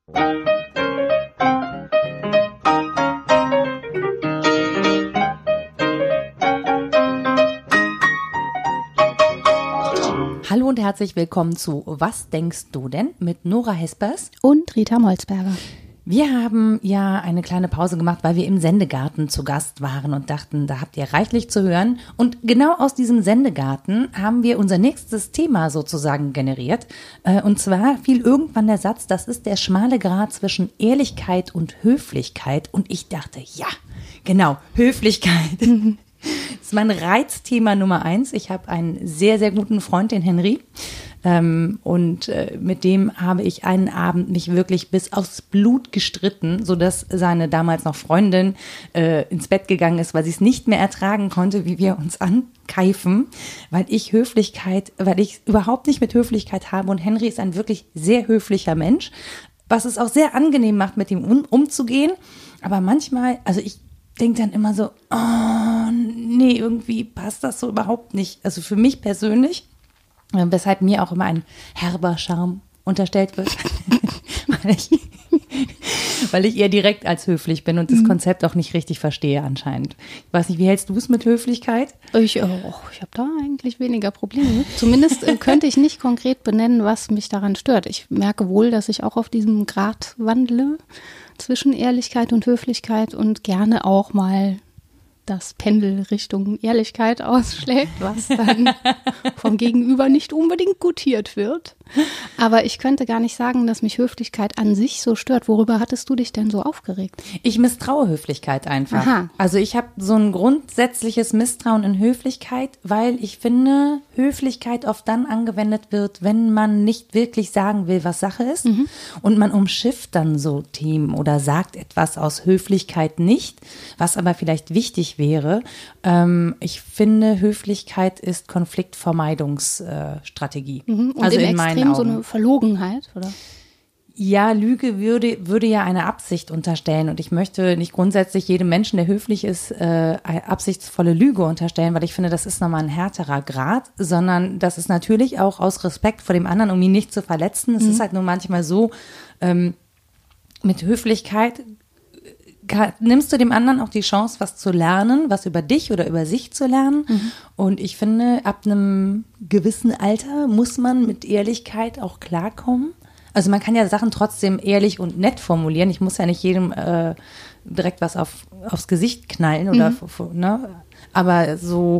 Hallo und herzlich willkommen zu Was denkst du denn? Mit Nora Hespers und Rita Molzberger. Wir haben ja eine kleine Pause gemacht, weil wir im Sendegarten zu Gast waren und dachten, da habt ihr reichlich zu hören. Und genau aus diesem Sendegarten haben wir unser nächstes Thema sozusagen generiert. Und zwar fiel irgendwann der Satz, das ist der schmale Grat zwischen Ehrlichkeit und Höflichkeit. Und ich dachte, ja, genau, Höflichkeit. Das ist mein Reizthema Nummer 1. Ich habe einen sehr, sehr guten Freund, den Henry. Und mit dem habe ich einen Abend mich wirklich bis aufs Blut gestritten, sodass seine damals noch Freundin ins Bett gegangen ist, weil sie es nicht mehr ertragen konnte, wie wir uns ankeifen, weil ich überhaupt nicht mit Höflichkeit habe. Und Henry ist ein wirklich sehr höflicher Mensch, was es auch sehr angenehm macht, mit ihm umzugehen. Aber manchmal, also ich denke dann immer so, oh, nee, irgendwie passt das so überhaupt nicht. Also für mich persönlich, weshalb mir auch immer ein herber Charme unterstellt wird, weil ich eher direkt als höflich bin und das Konzept auch nicht richtig verstehe anscheinend. Ich weiß nicht, wie hältst du es mit Höflichkeit? Ich habe da eigentlich weniger Probleme mit. Zumindest könnte ich nicht konkret benennen, was mich daran stört. Ich merke wohl, dass ich auch auf diesem Grat wandle zwischen Ehrlichkeit und Höflichkeit und gerne auch mal das Pendel Richtung Ehrlichkeit ausschlägt, was dann vom Gegenüber nicht unbedingt gutiert wird. Aber ich könnte gar nicht sagen, dass mich Höflichkeit an sich so stört. Worüber hattest du dich denn so aufgeregt? Ich misstraue Höflichkeit einfach. Aha. Also ich habe so ein grundsätzliches Misstrauen in Höflichkeit, weil ich finde, Höflichkeit oft dann angewendet wird, wenn man nicht wirklich sagen will, was Sache ist. Und man umschifft dann so Themen oder sagt etwas aus Höflichkeit nicht, was aber vielleicht wichtig wäre. Ich finde, Höflichkeit ist Konfliktvermeidungsstrategie. Und also im in meinen Extrem Augen. so eine Verlogenheit, oder? Ja, Lüge würde ja eine Absicht unterstellen und ich möchte nicht grundsätzlich jedem Menschen, der höflich ist, eine absichtsvolle Lüge unterstellen, weil ich finde, das ist nochmal ein härterer Grad, sondern das ist natürlich auch aus Respekt vor dem anderen, um ihn nicht zu verletzen. Es ist halt nur manchmal so, mit Höflichkeit nimmst du dem anderen auch die Chance, was zu lernen, was über dich oder über sich zu lernen. Und ich finde, ab einem gewissen Alter muss man mit Ehrlichkeit auch klarkommen. Also man kann ja Sachen trotzdem ehrlich und nett formulieren. Ich muss ja nicht jedem direkt was aufs Gesicht knallen oder ne? Aber so,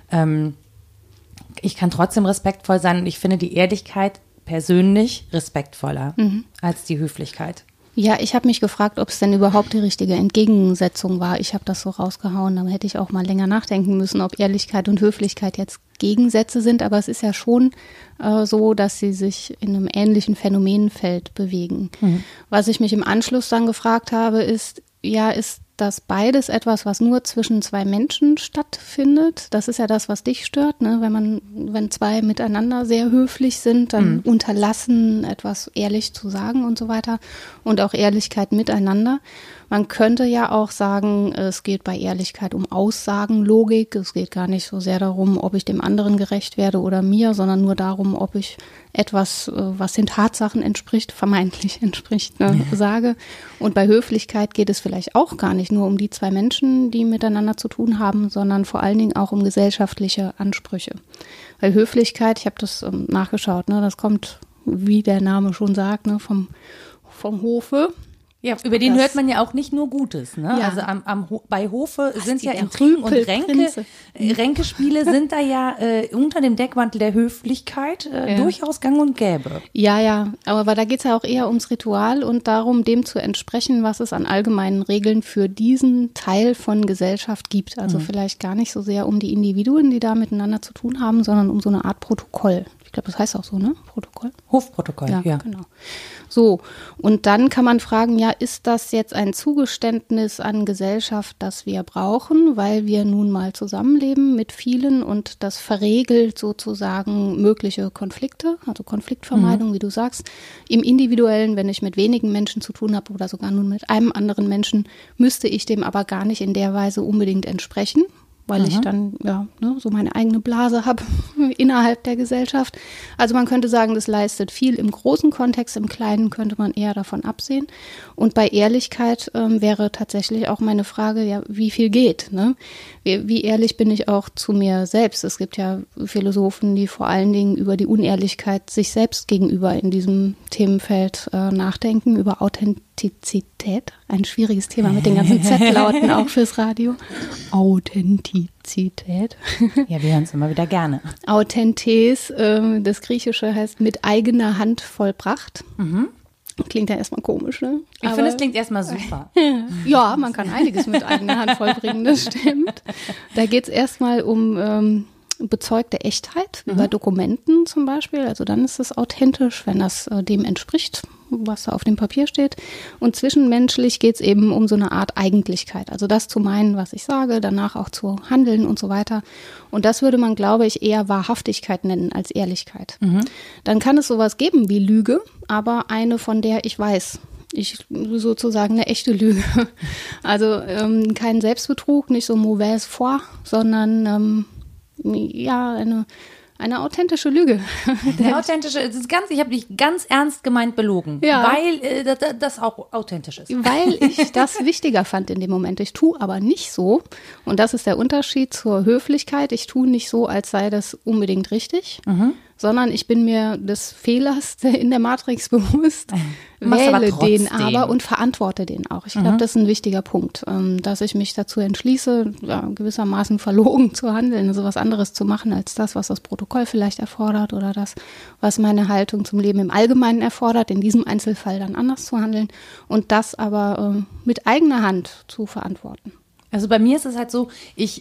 ich kann trotzdem respektvoll sein und ich finde die Ehrlichkeit persönlich respektvoller als die Höflichkeit. Ja, ich habe mich gefragt, ob es denn überhaupt die richtige Entgegensetzung war. Ich habe das so rausgehauen, dann hätte ich auch mal länger nachdenken müssen, ob Ehrlichkeit und Höflichkeit jetzt Gegensätze sind. Aber es ist ja schon so, dass sie sich in einem ähnlichen Phänomenfeld bewegen. Was ich mich im Anschluss dann gefragt habe, ist das beides etwas, was nur zwischen zwei Menschen stattfindet? Das ist ja das, was dich stört, ne? Wenn zwei miteinander sehr höflich sind, dann unterlassen, etwas ehrlich zu sagen und so weiter. Und auch Ehrlichkeit miteinander. Man könnte ja auch sagen, es geht bei Ehrlichkeit um Aussagenlogik. Es geht gar nicht so sehr darum, ob ich dem anderen gerecht werde oder mir, sondern nur darum, ob ich etwas, was den Tatsachen entspricht, vermeintlich entspricht, sage. Und bei Höflichkeit geht es vielleicht auch gar nicht nur um die zwei Menschen, die miteinander zu tun haben, sondern vor allen Dingen auch um gesellschaftliche Ansprüche. Weil Höflichkeit, ich habe das nachgeschaut, ne, das kommt, wie der Name schon sagt, ne, vom Hofe. Ja, über den hört man ja auch nicht nur Gutes, ne? Ja. Also bei Hofe sind ja Intrigen und Ränkespiele sind da ja unter dem Deckmantel der Höflichkeit durchaus gang und gäbe. Ja, aber da geht es ja auch eher ums Ritual und darum, dem zu entsprechen, was es an allgemeinen Regeln für diesen Teil von Gesellschaft gibt. Also vielleicht gar nicht so sehr um die Individuen, die da miteinander zu tun haben, sondern um so eine Art Protokoll. Ich glaube, das heißt auch so, ne? Protokoll? Hofprotokoll, ja. Genau. So, und dann kann man fragen, ja, ist das jetzt ein Zugeständnis an Gesellschaft, das wir brauchen, weil wir nun mal zusammenleben mit vielen und das verregelt sozusagen mögliche Konflikte, also Konfliktvermeidung, wie du sagst. Im Individuellen, wenn ich mit wenigen Menschen zu tun habe oder sogar nur mit einem anderen Menschen, müsste ich dem aber gar nicht in der Weise unbedingt entsprechen. weil ich dann so meine eigene Blase habe innerhalb der Gesellschaft. Also man könnte sagen, das leistet viel im großen Kontext, im Kleinen könnte man eher davon absehen. Und bei Ehrlichkeit wäre tatsächlich auch meine Frage, ja, wie viel geht? Ne? Wie ehrlich bin ich auch zu mir selbst? Es gibt ja Philosophen, die vor allen Dingen über die Unehrlichkeit sich selbst gegenüber in diesem Themenfeld nachdenken, über Authentizität. Ein schwieriges Thema mit den ganzen Z-Lauten auch fürs Radio. Authentizität. Ja, wir hören es immer wieder gerne. Authentes, das Griechische heißt mit eigener Hand vollbracht. Klingt ja erstmal komisch, ne? Ich finde, es klingt erstmal super. Ja, man kann einiges mit eigener Hand vollbringen, das stimmt. Da geht es erstmal um bezeugte Echtheit, wie bei Dokumenten zum Beispiel. Also dann ist es authentisch, wenn das dem entspricht, was da auf dem Papier steht. Und zwischenmenschlich geht es eben um so eine Art Eigentlichkeit. Also das zu meinen, was ich sage, danach auch zu handeln und so weiter. Und das würde man, glaube ich, eher Wahrhaftigkeit nennen als Ehrlichkeit. Dann kann es sowas geben wie Lüge, aber eine, von der ich weiß. Sozusagen eine echte Lüge. Also kein Selbstbetrug, nicht so mauvaise foi, sondern eine authentische Lüge. Eine authentische, ich habe dich ganz ernst gemeint belogen, weil das auch authentisch ist. Weil ich das wichtiger fand in dem Moment. Ich tue aber nicht so, und das ist der Unterschied zur Höflichkeit, ich tue nicht so, als sei das unbedingt richtig, sondern ich bin mir des Fehlers in der Matrix bewusst, wähle den aber und verantworte den auch. Ich glaube, das ist ein wichtiger Punkt, dass ich mich dazu entschließe, gewissermaßen verlogen zu handeln, also was anderes zu machen als das, was Protokoll vielleicht erfordert oder das, was meine Haltung zum Leben im Allgemeinen erfordert, in diesem Einzelfall dann anders zu handeln und das aber mit eigener Hand zu verantworten. Also bei mir ist es halt so, ich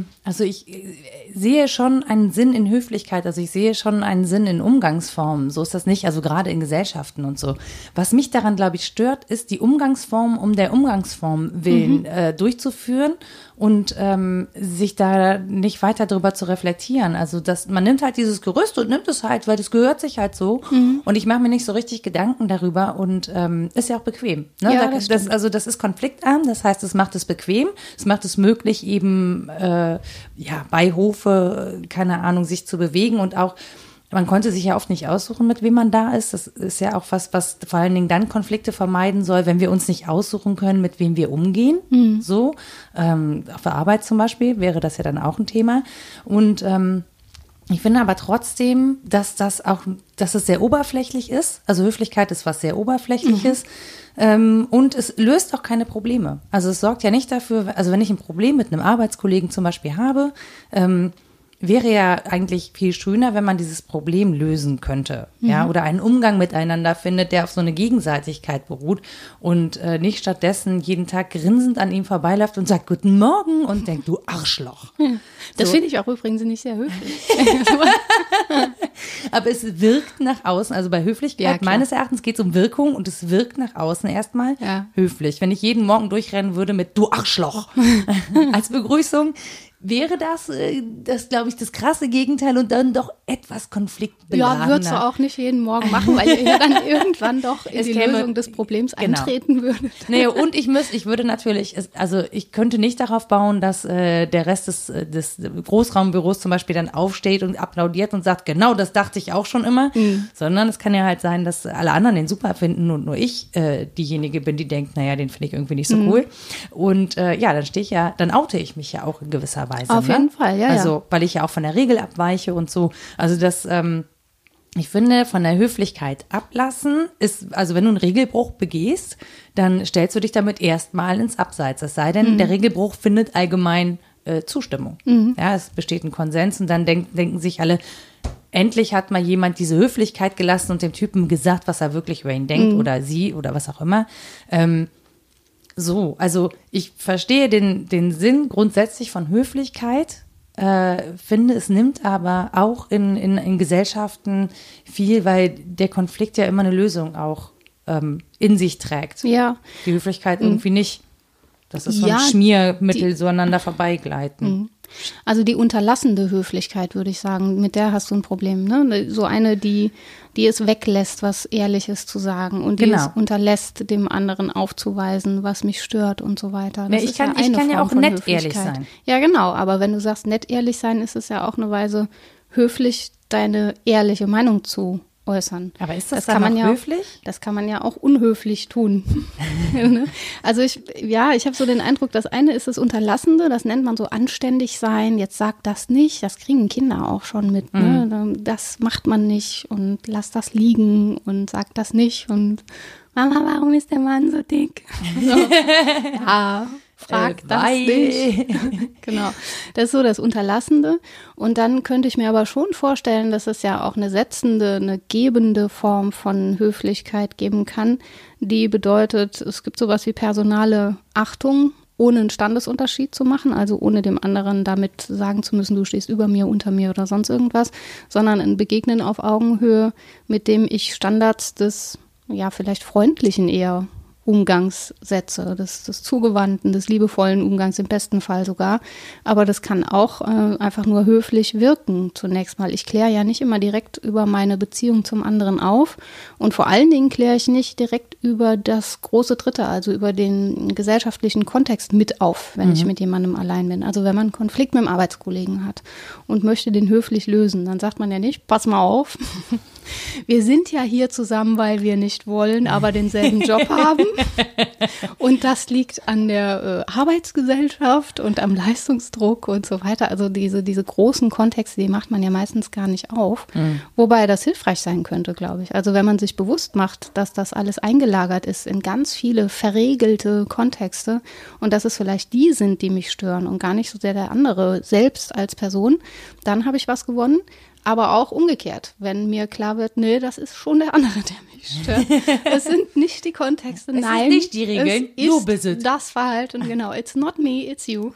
sehe schon einen Sinn in Höflichkeit, also ich sehe schon einen Sinn in Umgangsformen, so ist das nicht, also gerade in Gesellschaften und so. Was mich daran, glaube ich, stört, ist die Umgangsform um der Umgangsform willen durchzuführen und sich da nicht weiter drüber zu reflektieren. Also man nimmt halt dieses Gerüst und nimmt es halt, weil das gehört sich halt so und ich mache mir nicht so richtig Gedanken darüber und ist ja auch bequem. Ne? Ja, das ist konfliktarm, das heißt, es macht es bequem, es macht es möglich, eben bei Hofe, keine Ahnung, sich zu bewegen und auch, man konnte sich ja oft nicht aussuchen, mit wem man da ist. Das ist ja auch was vor allen Dingen dann Konflikte vermeiden soll, wenn wir uns nicht aussuchen können, mit wem wir umgehen. So, auf der Arbeit zum Beispiel wäre das ja dann auch ein Thema. Und ich finde aber trotzdem, dass es sehr oberflächlich ist. Also Höflichkeit ist was sehr Oberflächliches. Und es löst auch keine Probleme. Also es sorgt ja nicht dafür, also wenn ich ein Problem mit einem Arbeitskollegen zum Beispiel habe, wäre ja eigentlich viel schöner, wenn man dieses Problem lösen könnte, ja, oder einen Umgang miteinander findet, der auf so eine Gegenseitigkeit beruht und nicht stattdessen jeden Tag grinsend an ihm vorbeiläuft und sagt Guten Morgen und denkt, du Arschloch. Das finde ich auch übrigens nicht sehr höflich. Aber es wirkt nach außen, also bei Höflichkeit meines Erachtens geht es um Wirkung und es wirkt nach außen erstmal höflich. Wenn ich jeden Morgen durchrennen würde mit Du Arschloch als Begrüßung, wäre das glaube ich, das krasse Gegenteil und dann doch etwas konfliktbeladener. Ja, würdest du auch nicht jeden Morgen machen, weil ihr ja dann irgendwann doch in die Lösung des Problems eintreten würdet. Nee, und ich würde natürlich, also ich könnte nicht darauf bauen, dass der Rest des Großraumbüros zum Beispiel dann aufsteht und applaudiert und sagt, genau, das dachte ich auch schon immer, sondern es kann ja halt sein, dass alle anderen den super finden und nur ich diejenige bin, die denkt, naja, den finde ich irgendwie nicht so cool. Und dann oute ich mich ja auch in gewisser Weise. Auf jeden Fall, ja. Also, weil ich ja auch von der Regel abweiche und so. Also ich finde, von der Höflichkeit ablassen ist, also wenn du einen Regelbruch begehst, dann stellst du dich damit erstmal ins Abseits. Es sei denn, der Regelbruch findet allgemein Zustimmung. Ja, es besteht ein Konsens und dann denken sich alle, endlich hat mal jemand diese Höflichkeit gelassen und dem Typen gesagt, was er wirklich über ihn denkt oder sie oder was auch immer. Also ich verstehe den Sinn grundsätzlich von Höflichkeit, finde, es nimmt aber auch in Gesellschaften viel, weil der Konflikt ja immer eine Lösung auch in sich trägt. Ja. Die Höflichkeit irgendwie nicht. Das ist so ein Schmiermittel, so aneinander vorbeigleiten. Also die unterlassende Höflichkeit, würde ich sagen, mit der hast du ein Problem, ne? So eine, die es weglässt, was Ehrliches zu sagen und die es unterlässt, dem anderen aufzuweisen, was mich stört und so weiter. Das ich kann ja auch nett ehrlich sein. Ja, genau, aber wenn du sagst, nett ehrlich sein, ist es ja auch eine Weise, höflich deine ehrliche Meinung zu äußern. Aber ist das dann auch höflich? Das kann man ja auch unhöflich tun. Also ich habe so den Eindruck, das eine ist das Unterlassende, das nennt man so anständig sein, jetzt sag das nicht, das kriegen Kinder auch schon mit, ne? Das macht man nicht und lass das liegen und sag das nicht und Mama, warum ist der Mann so dick? So. Ja, frag das nicht. Genau, das ist so das Unterlassende. Und dann könnte ich mir aber schon vorstellen, dass es ja auch eine setzende, eine gebende Form von Höflichkeit geben kann, die bedeutet, es gibt sowas wie personale Achtung, ohne einen Standesunterschied zu machen, also ohne dem anderen damit sagen zu müssen, du stehst über mir, unter mir oder sonst irgendwas, sondern ein Begegnen auf Augenhöhe, mit dem ich Standards des, ja, vielleicht freundlichen eher Umgangssätze, des zugewandten, des liebevollen Umgangs im besten Fall sogar. Aber das kann auch einfach nur höflich wirken zunächst mal. Ich kläre ja nicht immer direkt über meine Beziehung zum anderen auf und vor allen Dingen kläre ich nicht direkt über das große Dritte, also über den gesellschaftlichen Kontext mit auf, wenn ich mit jemandem allein bin. Also wenn man einen Konflikt mit einem Arbeitskollegen hat und möchte den höflich lösen, dann sagt man ja nicht, pass mal auf, wir sind ja hier zusammen, weil wir nicht wollen, aber denselben Job haben. Und das liegt an der Arbeitsgesellschaft und am Leistungsdruck und so weiter. Also diese großen Kontexte, die macht man ja meistens gar nicht auf. Wobei das hilfreich sein könnte, glaube ich. Also wenn man sich bewusst macht, dass das alles eingelagert ist in ganz viele verregelte Kontexte und dass es vielleicht die sind, die mich stören und gar nicht so sehr der andere selbst als Person, dann habe ich was gewonnen. Aber auch umgekehrt, wenn mir klar wird, nee, das ist schon der andere, der mich stört. Es sind nicht die Kontexte, nein. Es sind nicht die Regeln, du bist es. Das Verhalten, genau. It's not me, it's you.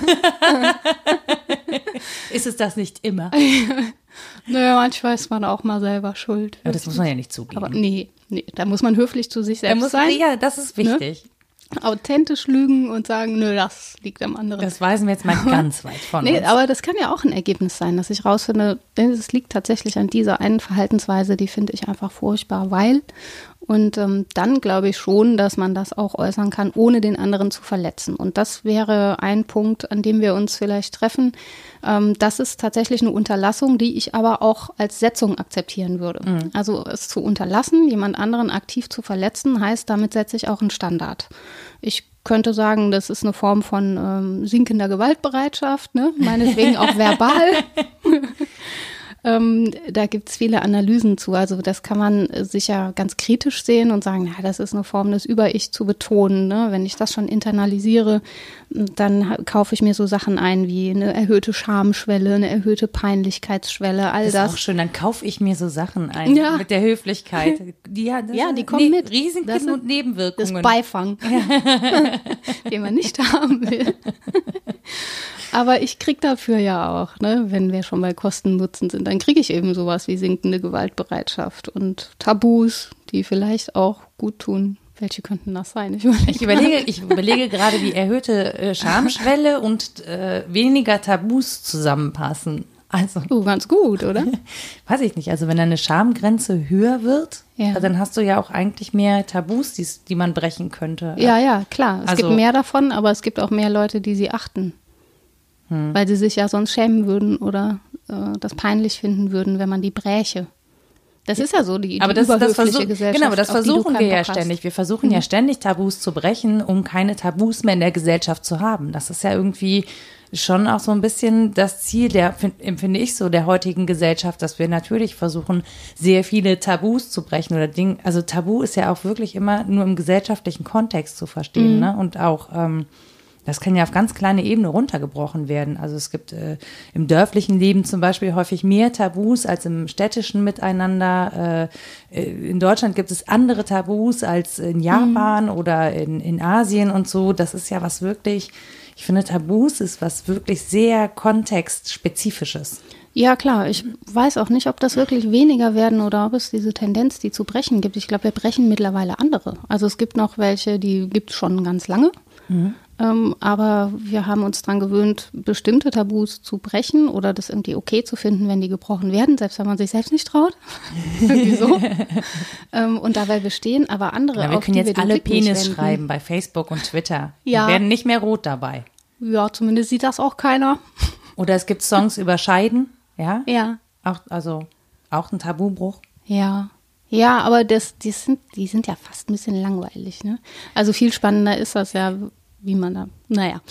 Ist es das nicht immer? Naja, manchmal ist man auch mal selber schuld. Aber das muss man ja nicht zugeben. Aber nee, da muss man höflich zu sich selbst sein. Ja, das ist wichtig. Ne? Authentisch lügen und sagen, nö, das liegt am anderen. Das weisen wir jetzt mal ganz weit von uns. Aber das kann ja auch ein Ergebnis sein, dass ich rausfinde, es liegt tatsächlich an dieser einen Verhaltensweise, die finde ich einfach furchtbar, weil. Und dann glaube ich schon, dass man das auch äußern kann, ohne den anderen zu verletzen. Und das wäre ein Punkt, an dem wir uns vielleicht treffen. Das ist tatsächlich eine Unterlassung, die ich aber auch als Setzung akzeptieren würde. Also es zu unterlassen, jemand anderen aktiv zu verletzen, heißt, damit setze ich auch einen Standard. Ich könnte sagen, das ist eine Form von sinkender Gewaltbereitschaft, ne? Meinetwegen auch verbal. Da gibt es viele Analysen zu. Also das kann man sicher ganz kritisch sehen und sagen, ja, das ist eine Form, das Über-Ich zu betonen. Ne? Wenn ich das schon internalisiere, dann kaufe ich mir so Sachen ein wie eine erhöhte Schamschwelle, eine erhöhte Peinlichkeitsschwelle, all das. Das ist auch schön, dann kaufe ich mir so Sachen ein mit der Höflichkeit. Die kommen mit. Risiken und Nebenwirkungen. Das Beifang, den man nicht haben will. Aber ich kriege dafür ja auch, ne, wenn wir schon bei Kosten-Nutzen sind, dann kriege ich eben sowas wie sinkende Gewaltbereitschaft und Tabus, die vielleicht auch gut tun. Welche könnten das sein? Ich überlege gerade, wie erhöhte Schamschwelle und weniger Tabus zusammenpassen. Also ganz gut, oder? Weiß ich nicht. Also wenn eine Schamgrenze höher wird, dann hast du ja auch eigentlich mehr Tabus, die man brechen könnte. Ja, klar. Es gibt mehr davon, aber es gibt auch mehr Leute, die sie achten. Weil sie sich ja sonst schämen würden oder das peinlich finden würden, wenn man die bräche. Das ist ja so die überhöfliche Gesellschaft. Genau, aber das versuchen wir ja ständig. Wir versuchen ja ständig Tabus zu brechen, um keine Tabus mehr in der Gesellschaft zu haben. Das ist ja irgendwie schon auch so ein bisschen das Ziel empfinde ich so, der heutigen Gesellschaft, dass wir natürlich versuchen, sehr viele Tabus zu brechen oder Dinge. Also Tabu ist ja auch wirklich immer nur im gesellschaftlichen Kontext zu verstehen, ne? Und auch das kann ja auf ganz kleine Ebene runtergebrochen werden. Also es gibt im dörflichen Leben zum Beispiel häufig mehr Tabus als im städtischen Miteinander. In Deutschland gibt es andere Tabus als in Japan oder in Asien und so. Das ist ja was wirklich, ich finde Tabus ist was wirklich sehr kontextspezifisches. Ja, klar. Ich weiß auch nicht, ob das wirklich weniger werden oder ob es diese Tendenz, die zu brechen gibt. Ich glaube, wir brechen mittlerweile andere. Also es gibt noch welche, die gibt es schon ganz lange. aber wir haben uns daran gewöhnt, bestimmte Tabus zu brechen oder das irgendwie okay zu finden, wenn die gebrochen werden, selbst wenn man sich selbst nicht traut. Irgendwie so. Und dabei bestehen aber andere. Ja, wir können jetzt alle Penis schreiben bei Facebook und Twitter. Ja. Die werden nicht mehr rot dabei. Ja, zumindest sieht das auch keiner. Oder es gibt Songs über Scheiden, ja? Ja. Auch ein Tabubruch. Ja. Ja, aber die sind ja fast ein bisschen langweilig, ne? Also viel spannender ist das ja, wie man da, naja.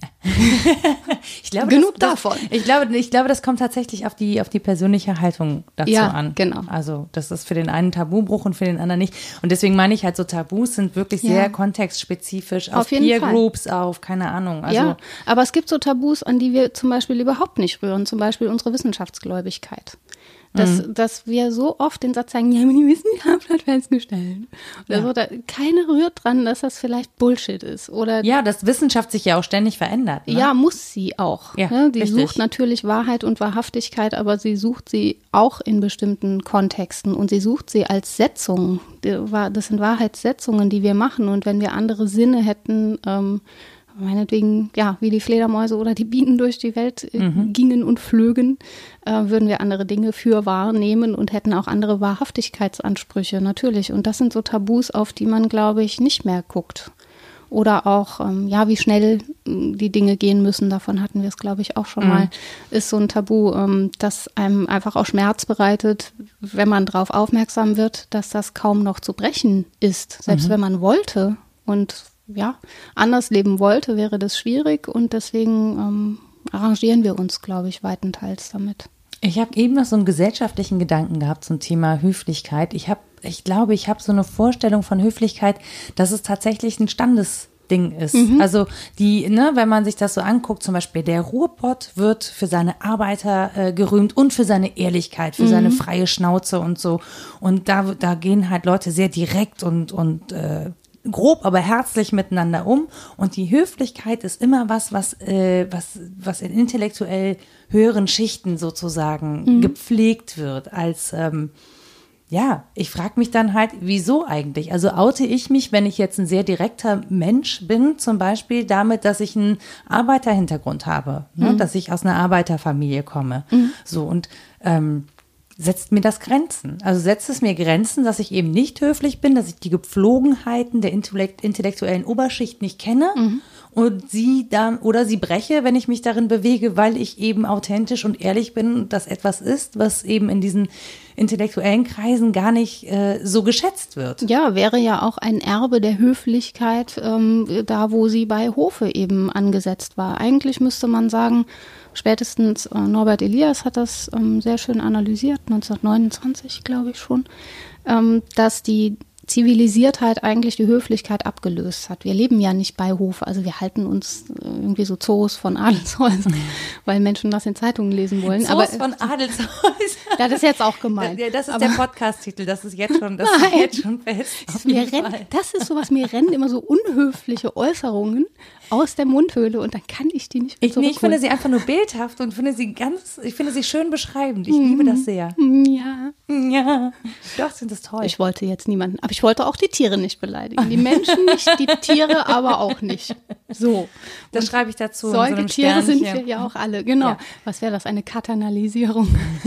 Ich glaube, genug davon. Ich glaube, das kommt tatsächlich auf die persönliche Haltung dazu an. Genau. Also das ist für den einen Tabubruch und für den anderen nicht. Und deswegen meine ich halt, so Tabus sind wirklich sehr kontextspezifisch auf Peer Groups, auf keine Ahnung. Also, ja, aber es gibt so Tabus, an die wir zum Beispiel überhaupt nicht rühren. Zum Beispiel unsere Wissenschaftsgläubigkeit. Dass wir so oft den Satz sagen, ja, die Wissenschaft hat festgestellt. Oder so, keiner rührt dran, dass das vielleicht Bullshit ist. Oder ja, dass Wissenschaft sich ja auch ständig verändert. Ne? Ja, muss sie auch. Ja, ne? Die richtig. sucht natürlich Wahrheit und Wahrhaftigkeit, aber sie sucht sie auch in bestimmten Kontexten und sie sucht sie als Setzung. Das sind Wahrheitssetzungen, die wir machen. Und wenn wir andere Sinne hätten, meinetwegen, ja, wie die Fledermäuse oder die Bienen durch die Welt gingen und flögen, würden wir andere Dinge für wahr nehmen und hätten auch andere Wahrhaftigkeitsansprüche, natürlich. Und das sind so Tabus, auf die man, glaube ich, nicht mehr guckt. Oder auch, wie schnell die Dinge gehen müssen, davon hatten wir es, glaube ich, auch schon mal, ist so ein Tabu, das einem einfach auch Schmerz bereitet, wenn man darauf aufmerksam wird, dass das kaum noch zu brechen ist. Selbst wenn man wollte und anders leben wollte, wäre das schwierig und deswegen arrangieren wir uns, glaube ich, weitenteils damit. Ich habe eben noch so einen gesellschaftlichen Gedanken gehabt zum Thema Höflichkeit. Ich glaube, ich habe so eine Vorstellung von Höflichkeit, dass es tatsächlich ein Standesding ist. Also wenn man sich das so anguckt, zum Beispiel der Ruhrpott wird für seine Arbeiter gerühmt und für seine Ehrlichkeit, für seine freie Schnauze und so. Und da gehen halt Leute sehr direkt und grob, aber herzlich miteinander um. Und die Höflichkeit ist immer was in intellektuell höheren Schichten sozusagen gepflegt wird als ich frage mich dann halt, wieso eigentlich? Also oute ich mich, wenn ich jetzt ein sehr direkter Mensch bin, zum Beispiel damit, dass ich einen Arbeiterhintergrund habe, ne? Dass ich aus einer Arbeiterfamilie komme. So und setzt mir das Grenzen? Also setzt es mir Grenzen, dass ich eben nicht höflich bin, dass ich die Gepflogenheiten der intellektuellen Oberschicht nicht kenne und sie breche, wenn ich mich darin bewege, weil ich eben authentisch und ehrlich bin und das etwas ist, was eben in diesen intellektuellen Kreisen gar nicht so geschätzt wird. Ja, wäre ja auch ein Erbe der Höflichkeit, da wo sie bei Hofe eben angesetzt war. Eigentlich müsste man sagen, spätestens Norbert Elias hat das sehr schön analysiert, 1929 glaube ich schon, dass die Zivilisiertheit eigentlich die Höflichkeit abgelöst hat. Wir leben ja nicht bei Hof, also wir halten uns irgendwie so Zoos von Adelshäusern, weil Menschen das in Zeitungen lesen wollen. Zoos von Adelshäusern? Ja, das ist jetzt auch gemeint. Das ist der Podcast-Titel, das ist jetzt schon fest. Das ist sowas, mir rennen immer so unhöfliche Äußerungen aus der Mundhöhle und dann kann ich die nicht mehr zurückholen. Ich finde sie einfach nur bildhaft und ich finde sie schön beschreibend. Ich liebe das sehr. Ja. Doch, sind das toll. Ich wollte jetzt niemanden, aber ich wollte auch die Tiere nicht beleidigen. Die Menschen nicht, die Tiere aber auch nicht. So. Das schreibe ich dazu. Säugetiere sind wir ja auch alle. Genau. Ja. Was wäre das? Eine Katanalisierung.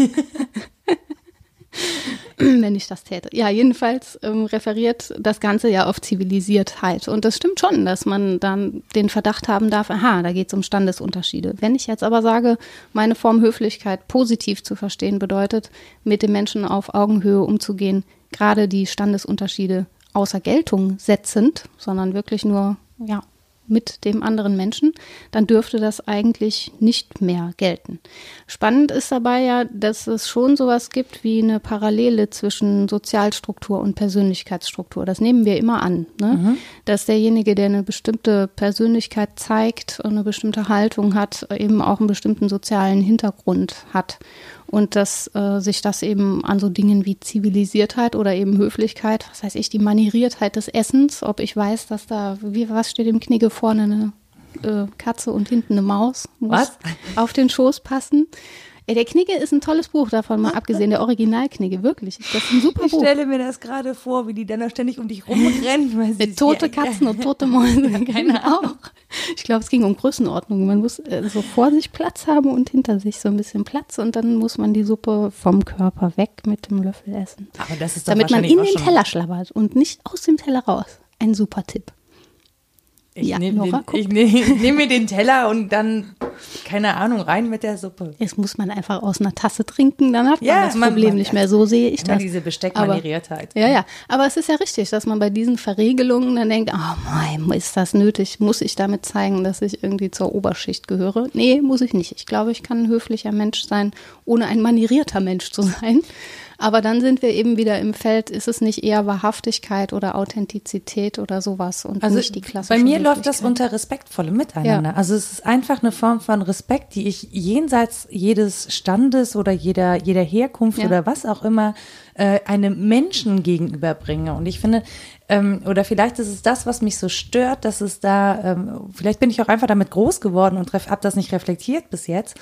Wenn ich das täte. Ja, jedenfalls referiert das Ganze ja auf Zivilisiertheit. Und das stimmt schon, dass man dann den Verdacht haben darf, da geht es um Standesunterschiede. Wenn ich jetzt aber sage, meine Form Höflichkeit positiv zu verstehen bedeutet, mit dem Menschen auf Augenhöhe umzugehen, gerade die Standesunterschiede außer Geltung setzend, sondern wirklich nur, mit dem anderen Menschen, dann dürfte das eigentlich nicht mehr gelten. Spannend ist dabei ja, dass es schon sowas gibt wie eine Parallele zwischen Sozialstruktur und Persönlichkeitsstruktur. Das nehmen wir immer an, ne? Dass derjenige, der eine bestimmte Persönlichkeit zeigt und eine bestimmte Haltung hat, eben auch einen bestimmten sozialen Hintergrund hat. Und dass sich das eben an so Dingen wie Zivilisiertheit oder eben Höflichkeit, was weiß ich, die Manieriertheit des Essens, ob ich weiß, dass was steht im Knigge, vorne eine Katze und hinten eine Maus, muss auf den Schoß passen. Der Knigge ist ein tolles Buch, davon mal abgesehen, der Originalknigge, wirklich. Das ist ein super Buch. Ich stelle mir das gerade vor, wie die dann da ständig um dich rumrennen. Tote Katzen und tote Mäuse, genau. Ich glaube, es ging um Größenordnung. Man muss so vor sich Platz haben und hinter sich so ein bisschen Platz und dann muss man die Suppe vom Körper weg mit dem Löffel essen. Aber das ist doch damit man wahrscheinlich in auch den Teller schlabbert und nicht aus dem Teller raus. Ein super Tipp. Ich Ja, nehme Nora, nehm mir den Teller und dann, keine Ahnung, rein mit der Suppe. Jetzt muss man einfach aus einer Tasse trinken, dann hat man Ja, das man- Problem man- nicht mehr. So sehe ich Immer das. diese Besteckmanieriertheit. Ja, aber es ist ja richtig, dass man bei diesen Verregelungen dann denkt, oh mein, ist das nötig? Muss ich damit zeigen, dass ich irgendwie zur Oberschicht gehöre? Nee, muss ich nicht. Ich glaube, ich kann ein höflicher Mensch sein, ohne ein manierierter Mensch zu sein. Aber dann sind wir eben wieder im Feld, ist es nicht eher Wahrhaftigkeit oder Authentizität oder sowas und Also nicht die klassische bei mir läuft das Höflichkeit. unter respektvollem Miteinander. Ja. Also es ist einfach eine Form von Respekt, die ich jenseits jedes Standes oder jeder Herkunft Ja. oder was auch immer einem Menschen gegenüberbringe. Und ich finde, oder vielleicht ist es das, was mich so stört, dass es da, vielleicht bin ich auch einfach damit groß geworden und habe das nicht reflektiert bis jetzt.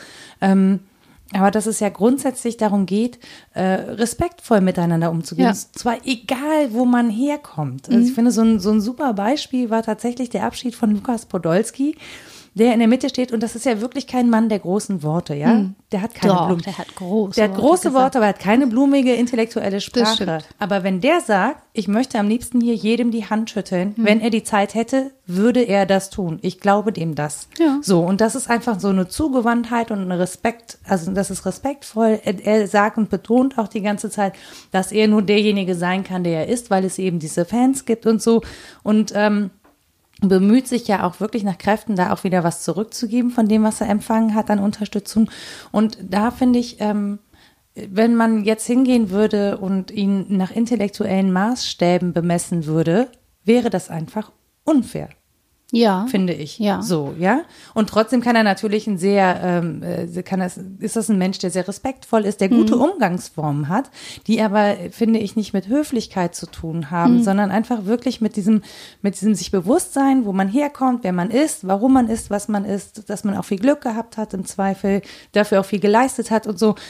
Aber dass es ja grundsätzlich darum geht, respektvoll miteinander umzugehen. Ja. Und zwar egal, wo man herkommt. Also ich finde, so ein super Beispiel war tatsächlich der Abschied von Lukas Podolski, der in der Mitte steht. Und das ist ja wirklich kein Mann der großen Worte, ja? Der hat keine Doch, Blumen. der hat große Der hat große gesagt. Worte, aber er hat keine blumige intellektuelle Sprache. stimmt. Aber wenn der sagt, ich möchte am liebsten hier jedem die Hand schütteln, wenn er die Zeit hätte, würde er das tun. Ich glaube dem das. Ja. So, und das ist einfach so eine Zugewandtheit und eine Respekt, also das ist respektvoll. Er sagt und betont auch die ganze Zeit, dass er nur derjenige sein kann, der er ist, weil es eben diese Fans gibt und so. Und bemüht sich ja auch wirklich nach Kräften, da auch wieder was zurückzugeben von dem, was er empfangen hat an Unterstützung. Und da finde ich, wenn man jetzt hingehen würde und ihn nach intellektuellen Maßstäben bemessen würde, wäre das einfach unfair, Ja. finde ich. Ja. So, ja. Und trotzdem kann er natürlich ist das ein Mensch, der sehr respektvoll ist, der gute Umgangsformen hat, die aber, finde ich, nicht mit Höflichkeit zu tun haben, sondern einfach wirklich mit diesem sich bewusst sein, wo man herkommt, wer man ist, warum man ist, was man ist, dass man auch viel Glück gehabt hat, im Zweifel dafür auch viel geleistet hat und so.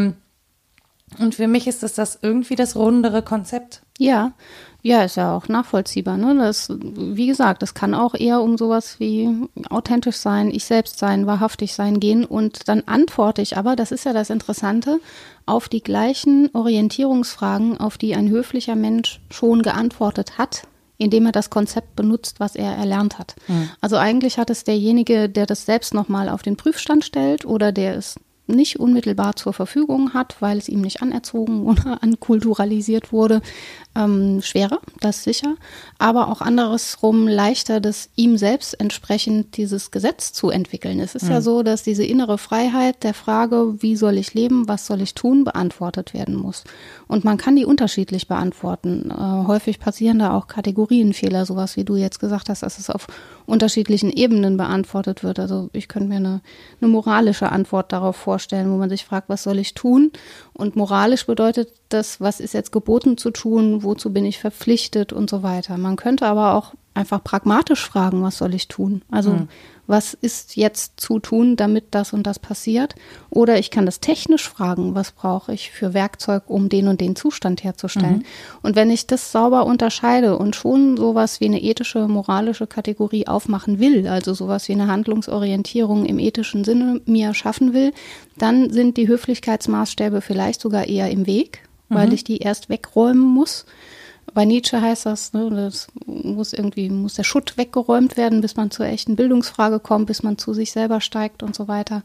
Und für mich ist das irgendwie das rundere Konzept. Ja, ist ja auch nachvollziehbar. Ne? Das, wie gesagt, es kann auch eher um sowas wie authentisch sein, ich selbst sein, wahrhaftig sein gehen. Und dann antworte ich aber, das ist ja das Interessante, auf die gleichen Orientierungsfragen, auf die ein höflicher Mensch schon geantwortet hat, indem er das Konzept benutzt, was er erlernt hat. Also eigentlich hat es derjenige, der das selbst nochmal auf den Prüfstand stellt oder der es nicht unmittelbar zur Verfügung hat, weil es ihm nicht anerzogen oder ankulturalisiert wurde, schwerer, das sicher, aber auch andersrum leichter, das ihm selbst entsprechend dieses Gesetz zu entwickeln. Es ist ja so, dass diese innere Freiheit der Frage, wie soll ich leben, was soll ich tun, beantwortet werden muss. Und man kann die unterschiedlich beantworten. Häufig passieren da auch Kategorienfehler, sowas wie du jetzt gesagt hast, dass es auf unterschiedlichen Ebenen beantwortet wird. Also ich könnte mir eine moralische Antwort darauf vorstellen, wo man sich fragt, was soll ich tun? Und moralisch bedeutet das, was ist jetzt geboten zu tun, wozu bin ich verpflichtet und so weiter. Man könnte aber auch einfach pragmatisch fragen, was soll ich tun? Also was ist jetzt zu tun, damit das und das passiert? Oder ich kann das technisch fragen, was brauche ich für Werkzeug, um den und den Zustand herzustellen? Und wenn ich das sauber unterscheide und schon sowas wie eine ethische, moralische Kategorie aufmachen will, also sowas wie eine Handlungsorientierung im ethischen Sinne mir schaffen will, dann sind die Höflichkeitsmaßstäbe vielleicht sogar eher im Weg, weil ich die erst wegräumen muss. Bei Nietzsche heißt das, ne, das muss der Schutt weggeräumt werden, bis man zur echten Bildungsfrage kommt, bis man zu sich selber steigt und so weiter.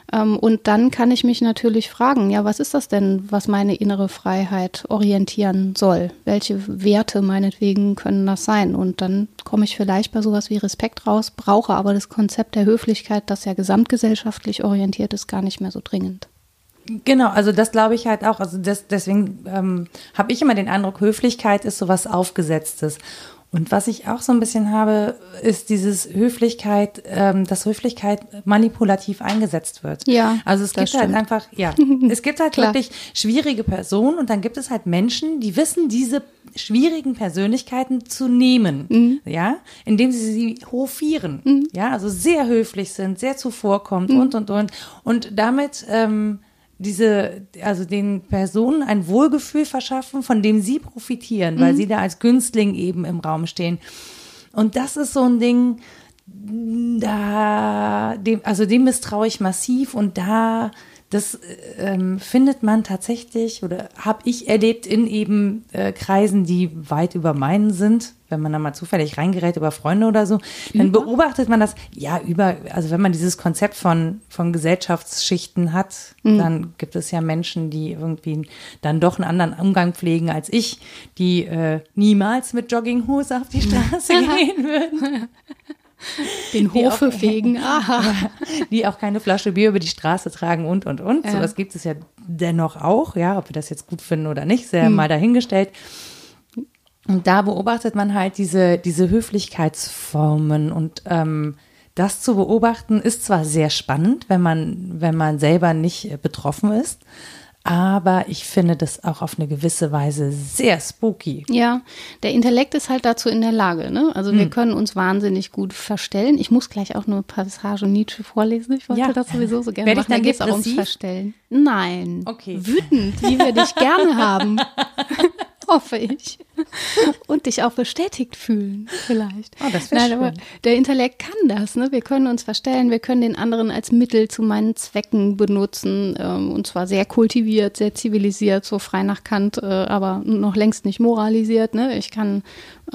Und dann kann ich mich natürlich fragen, ja, was ist das denn, was meine innere Freiheit orientieren soll? Welche Werte meinetwegen können das sein? Und dann komme ich vielleicht bei sowas wie Respekt raus, brauche aber das Konzept der Höflichkeit, das ja gesamtgesellschaftlich orientiert ist, gar nicht mehr so dringend. Genau, also das glaube ich halt auch. Also deswegen habe ich immer den Eindruck, Höflichkeit ist sowas Aufgesetztes. Und was ich auch so ein bisschen habe, ist dieses Höflichkeit, dass Höflichkeit manipulativ eingesetzt wird. Ja, also es das gibt halt stimmt. einfach, es gibt halt Klar. wirklich schwierige Personen und dann gibt es halt Menschen, die wissen, diese schwierigen Persönlichkeiten zu nehmen, ja, indem sie hofieren, ja, also sehr höflich sind, sehr zuvorkommend und damit den Personen ein Wohlgefühl verschaffen, von dem sie profitieren, weil sie da als Günstling eben im Raum stehen. Und das ist so ein Ding, dem misstraue ich massiv und das findet man tatsächlich oder habe ich erlebt in eben Kreisen, die weit über meinen sind. Wenn man da mal zufällig reingerät über Freunde oder so, dann beobachtet man das, also wenn man dieses Konzept von Gesellschaftsschichten hat, dann gibt es ja Menschen, die irgendwie dann doch einen anderen Umgang pflegen als ich, die niemals mit Jogginghose auf die Straße gehen würden. Den Hofe fegen, die auch keine Flasche Bier über die Straße tragen und. Ja. Sowas gibt es ja dennoch auch, ja, ob wir das jetzt gut finden oder nicht, sehr mal dahingestellt. Und da beobachtet man halt diese Höflichkeitsformen und das zu beobachten ist zwar sehr spannend, wenn man selber nicht betroffen ist, aber ich finde das auch auf eine gewisse Weise sehr spooky. Ja, der Intellekt ist halt dazu in der Lage, ne? Also wir können uns wahnsinnig gut verstellen. Ich muss gleich auch eine Passage Nietzsche vorlesen. Ich wollte das sowieso so gerne machen. Da geht es auch ums Verstellen. Nein. Okay. Wütend, wie wir dich gerne haben. Hoffe ich. Und dich auch bestätigt fühlen, vielleicht. Oh, das wäre schön. Aber der Intellekt kann das, ne? Wir können uns verstellen, wir können den anderen als Mittel zu meinen Zwecken benutzen, und zwar sehr kultiviert, sehr zivilisiert, so frei nach Kant, aber noch längst nicht moralisiert, ne? Ich kann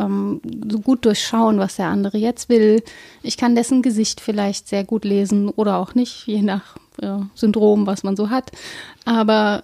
so gut durchschauen, was der andere jetzt will. Ich kann dessen Gesicht vielleicht sehr gut lesen oder auch nicht, je nach Syndrom, was man so hat. Aber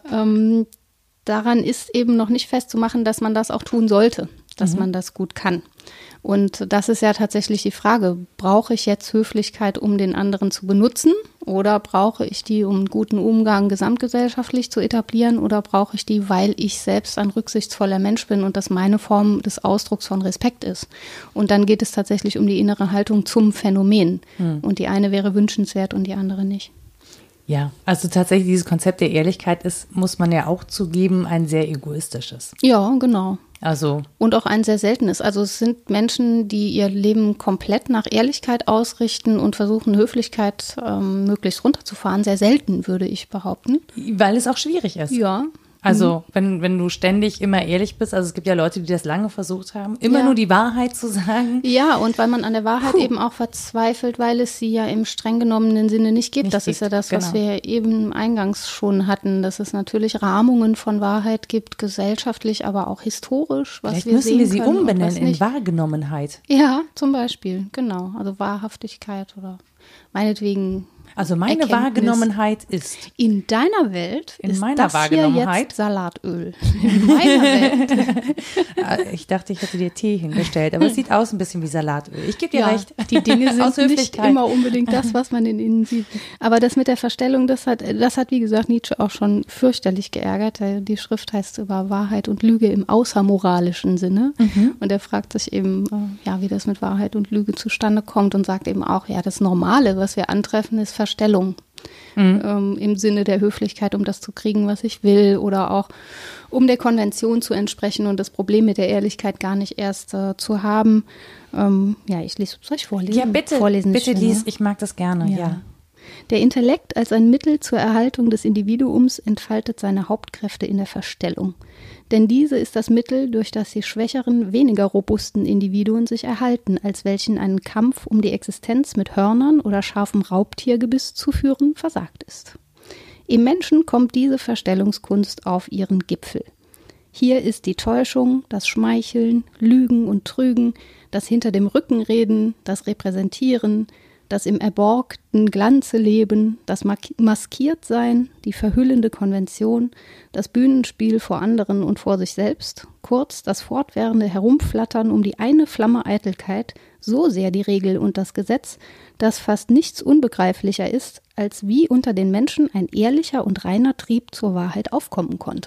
daran ist eben noch nicht festzumachen, dass man das auch tun sollte, dass man das gut kann. Und das ist ja tatsächlich die Frage, brauche ich jetzt Höflichkeit, um den anderen zu benutzen oder brauche ich die, um einen guten Umgang gesamtgesellschaftlich zu etablieren oder brauche ich die, weil ich selbst ein rücksichtsvoller Mensch bin und das meine Form des Ausdrucks von Respekt ist. Und dann geht es tatsächlich um die innere Haltung zum Phänomen. Und die eine wäre wünschenswert und die andere nicht. Ja, also tatsächlich dieses Konzept der Ehrlichkeit ist, muss man ja auch zugeben, ein sehr egoistisches. Ja, genau. Also. Und auch ein sehr seltenes. Also es sind Menschen, die ihr Leben komplett nach Ehrlichkeit ausrichten und versuchen, Höflichkeit möglichst runterzufahren. Sehr selten, würde ich behaupten. Weil es auch schwierig ist. Ja. Also wenn du ständig immer ehrlich bist, also es gibt ja Leute, die das lange versucht haben, immer nur die Wahrheit zu sagen. Ja, und weil man an der Wahrheit eben auch verzweifelt, weil es sie ja im streng genommenen Sinne nicht gibt. Das ist ja das, was wir eben eingangs schon hatten, dass es natürlich Rahmungen von Wahrheit gibt, gesellschaftlich, aber auch historisch, was Vielleicht wir müssen sehen wir sie können umbenennen in Wahrgenommenheit. Ja, zum Beispiel, genau. Also Wahrhaftigkeit oder meinetwegen. Also meine Erkenntnis. Wahrgenommenheit ist. In deiner Welt in ist meiner das Wahrgenommenheit hier jetzt Salatöl. In meiner Welt. Ich dachte, ich hätte dir Tee hingestellt, aber es sieht aus ein bisschen wie Salatöl. Ich gebe dir recht. Die Dinge sind nicht immer unbedingt das, was man in ihnen sieht. Aber das mit der Verstellung, das hat wie gesagt Nietzsche auch schon fürchterlich geärgert. Die Schrift heißt über Wahrheit und Lüge im außermoralischen Sinne. Und er fragt sich eben, wie das mit Wahrheit und Lüge zustande kommt und sagt eben auch, ja, das Normale, was wir antreffen, ist Verstellung. Im Sinne der Höflichkeit, um das zu kriegen, was ich will, oder auch um der Konvention zu entsprechen und das Problem mit der Ehrlichkeit gar nicht erst zu haben. Ich lese, soll ich vorlesen? Ja, bitte, bitte lies, ich mag das gerne, ja. Der Intellekt als ein Mittel zur Erhaltung des Individuums entfaltet seine Hauptkräfte in der Verstellung. Denn diese ist das Mittel, durch das die schwächeren, weniger robusten Individuen sich erhalten, als welchen einen Kampf um die Existenz mit Hörnern oder scharfem Raubtiergebiss zu führen versagt ist. Im Menschen kommt diese Verstellungskunst auf ihren Gipfel. Hier ist die Täuschung, das Schmeicheln, Lügen und Trügen, das hinter dem Rücken reden, das Repräsentieren, das im erborgten Glanze leben, das Maskiertsein, die verhüllende Konvention, das Bühnenspiel vor anderen und vor sich selbst, kurz das fortwährende Herumflattern um die eine Flamme Eitelkeit, so sehr die Regel und das Gesetz, dass fast nichts unbegreiflicher ist, als wie unter den Menschen ein ehrlicher und reiner Trieb zur Wahrheit aufkommen konnte.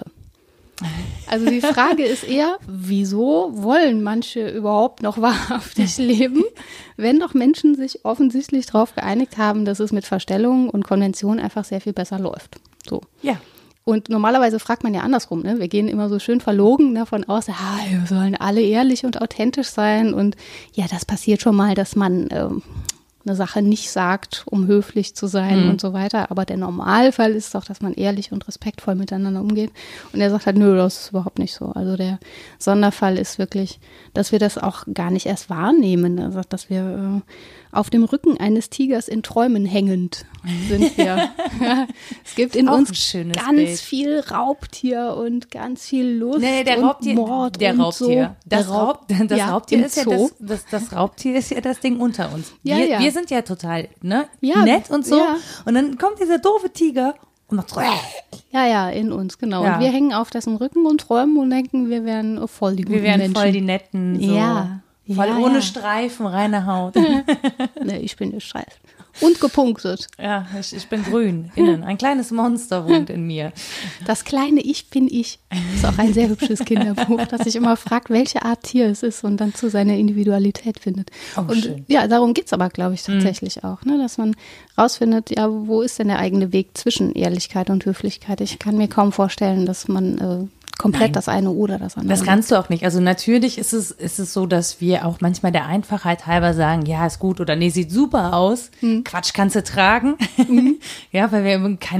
Also die Frage ist eher, wieso wollen manche überhaupt noch wahrhaftig leben, wenn doch Menschen sich offensichtlich darauf geeinigt haben, dass es mit Verstellung und Konvention einfach sehr viel besser läuft. So. Ja. Und normalerweise fragt man ja andersrum, ne? Wir gehen immer so schön verlogen davon aus, wir sollen alle ehrlich und authentisch sein und ja, das passiert schon mal, dass man eine Sache nicht sagt, um höflich zu sein und so weiter. Aber der Normalfall ist doch, dass man ehrlich und respektvoll miteinander umgeht. Und er sagt halt, nö, das ist überhaupt nicht so. Also der Sonderfall ist wirklich, dass wir das auch gar nicht erst wahrnehmen. Er sagt, dass wir auf dem Rücken eines Tigers in Träumen hängend sind wir. Ja, es gibt in uns ganz Bild. Viel Raubtier und ganz viel Lust und Mord der und Raubtier. So. Das Raubtier ist ja das Raubtier ist ja das Ding unter uns. Wir sind ja total nett und so. Ja. Und dann kommt dieser doofe Tiger und macht Ja, in uns, genau. Ja. Und wir hängen auf dessen Rücken und träumen und denken, wir wären voll die guten Menschen. Wir wären voll die Netten. So. Ja. Voll ohne Streifen, reine Haut. Nee, ich bin gestreift. Und gepunktet. Ja, ich bin grün, innen. Ein kleines Monster wohnt in mir. Das kleine Ich bin ich. Ist auch ein sehr hübsches Kinderbuch, das sich immer fragt, welche Art Tier es ist und dann zu seiner Individualität findet. Und schön. Ja, darum geht's aber, glaube ich, tatsächlich auch, ne? Dass man rausfindet, ja, wo ist denn der eigene Weg zwischen Ehrlichkeit und Höflichkeit? Ich kann mir kaum vorstellen, dass man komplett das eine oder das andere. Das kannst du auch nicht. Also natürlich ist es so, dass wir auch manchmal der Einfachheit halber sagen, ja, ist gut oder nee, sieht super aus. Quatsch, kannst du tragen. Ja, weil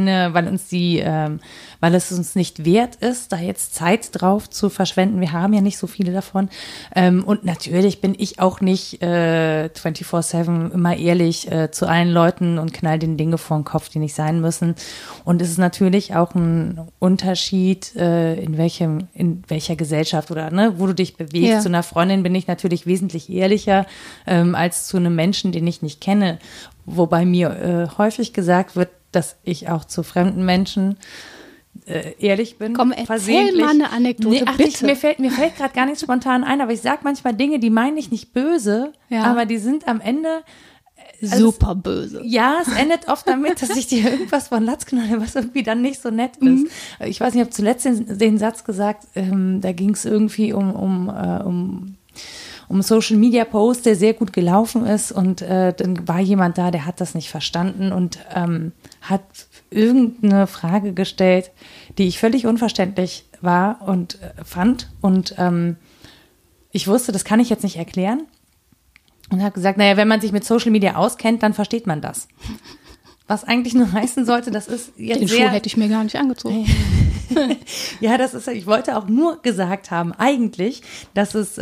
weil es uns nicht wert ist, da jetzt Zeit drauf zu verschwenden. Wir haben ja nicht so viele davon. Und natürlich bin ich auch nicht 24/7 immer ehrlich zu allen Leuten und knall den Dinge vor den Kopf, die nicht sein müssen. Und es ist natürlich auch ein Unterschied, in welcher Gesellschaft oder wo du dich bewegst. Ja. Zu einer Freundin bin ich natürlich wesentlich ehrlicher als zu einem Menschen, den ich nicht kenne. Wobei mir häufig gesagt wird, dass ich auch zu fremden Menschen ehrlich bin. Komm, erzähl mal eine Anekdote, bitte. Mir fällt gerade gar nichts spontan ein, aber ich sage manchmal Dinge, die meine ich nicht böse, aber die sind am Ende super böse. Ja, es endet oft damit, dass ich dir irgendwas von Latz knalle, was irgendwie dann nicht so nett ist. Ich weiß nicht, ich habe zuletzt den Satz gesagt, da ging es irgendwie um Social Media Post, der sehr gut gelaufen ist und dann war jemand da, der hat das nicht verstanden und hat irgendeine Frage gestellt, die ich völlig unverständlich war und fand und ich wusste, das kann ich jetzt nicht erklären und habe gesagt, naja, wenn man sich mit Social Media auskennt, dann versteht man das. Was eigentlich nur heißen sollte, das ist jetzt den Schuh hätte ich mir gar nicht angezogen. Ja, ich wollte auch nur gesagt haben, eigentlich, dass es